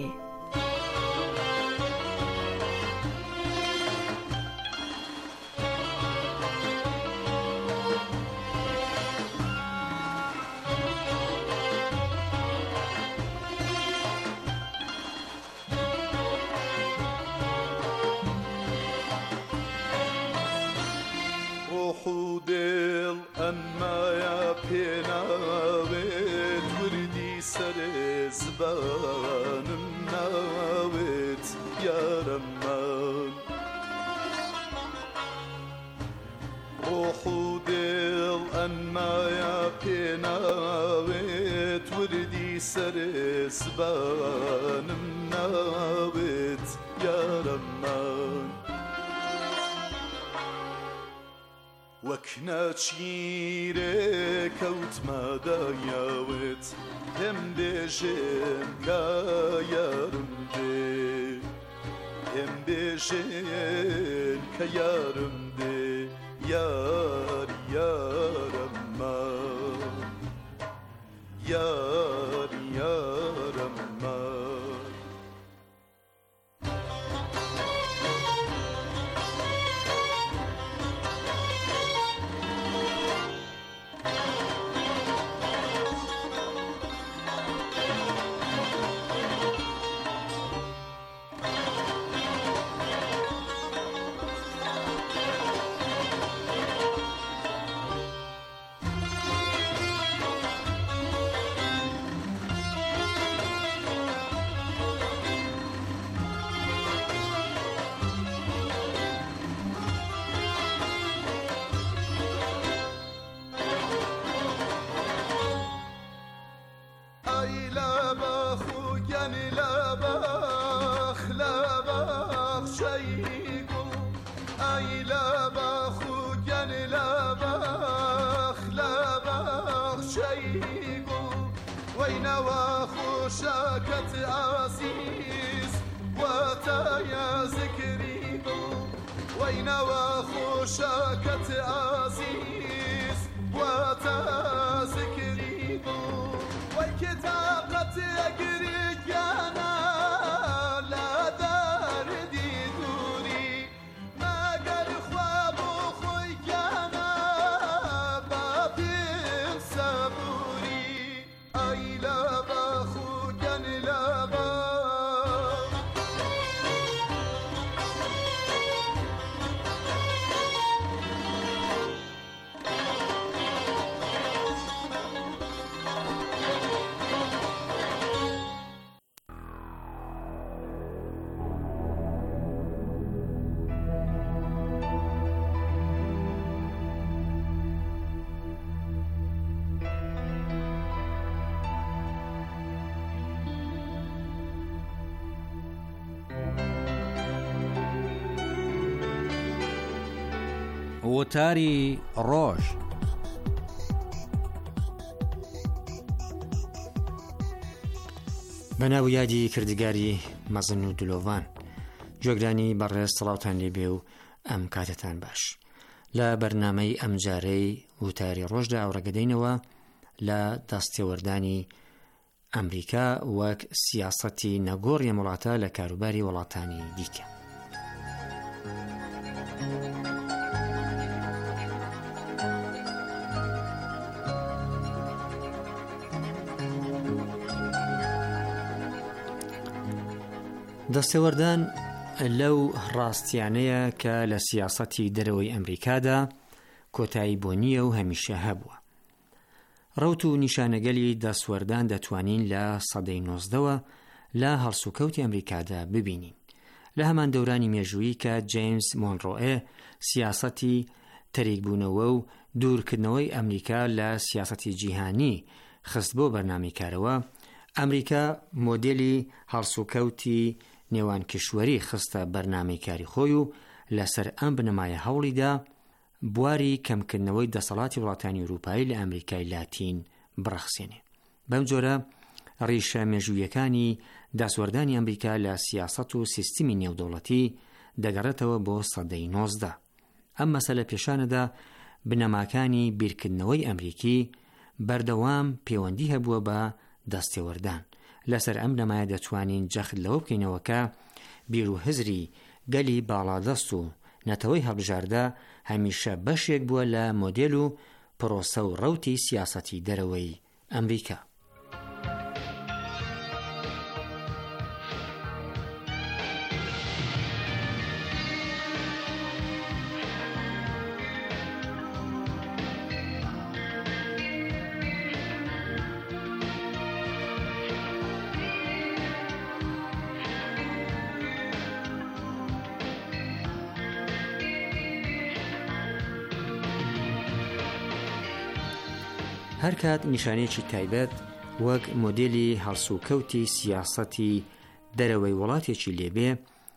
Speaker 10: زبانم ناوێت یارم من ڕۆح و دڵ ئەنمایە پێناوێت وردی سەرێ زبانم ناوێت یارم من وەک ناچیرێ کەوتمادایاوێت پێم بێژێن کە یارم دێ پێم بێژێن کە یارم دێ یار یارم من یار یارم من شاكت عزيز وتايا ذكري وين واخو شاكت عزيز وتا ذكري وكتابت اجري انا لا دار دي دوري ما قال خواب خوي انا بابي صبوري اي لا
Speaker 14: وتاری ڕۆژ بەناو یادی کردگاری مەزن و دلۆڤان جۆگرانی بەڕێز سڵاوتان لێبێ و ئەم کاتتان باش لە بەرنامەی ئەم جارەی وتاری ڕۆژدا ئاوڕەگەدەینەوە لە دەستێوەردانی ئەمریکا وەک سیاسەتی نەگۆڕی وڵاتە لە کاروباری وڵاتانی دیکە. دەستێوەردان لەو ڕاستیانەیە کە لە سیاسەتی دەرەوەی ئەمریکادا کۆتایی بۆ نییە و هەمیشە هەبووە. ڕەوت و نیشانەگەلی دەستوەردان دەتوانین لە سەدەی 19ەوە لە هەڵسوکەوتی ئەمریکادا ببینین. لە هەمان دەورانی مێژوویی کە جەیمز مۆنڕۆئێ سیاسەتی تەریکبوونەوە و دوورکردنەوەی ئەمریکا لە سیاسەتی جیهانی خست بۆ بەرنامەکارەوە، ئەمریکا مۆدێلی هەڵسوکەوتی نێوان کشوەری خستە بەرنامەی کاری خۆی و لەسەر ئەم بنەمایە هەوڵیدا بواری کەمکردنەوەی دەسەڵاتی وڵاتانی ئەوروپایی لە ئەمریکای لاتین بڕەخسێنێ. بەم جۆرە ڕیشە مێژوویەکانی دەسوەردانی ئەمریکا لە سیاسەت و سیستمی نێودەوڵەتی دەگەڕێتەوە بۆ سەدەی 19. ئەم مەسەلە پێشانەدا بنەماکانی بیرکردنەوەی ئەمریکی بەردەوام پەیوەندی هەبووە بە دەستێوەردان. لەسەر ئەم نەمایە دەتوانین جەخت لەوە بکەینەوە کە بیر و هزری گەلی باڵادەست و نەتەوەی هەڵبژاردە هەمیشە بەشێک بووە لە مۆدێل و پرۆسە و ڕەوتی سیاسەتی دەرەوەی ئەمریکا. هەر کات نیشانەیەکی تایبەت وەک مۆدێلی هەڵسوکەوتی سیاسەتی دەرەوەی وڵاتێکی لێبێ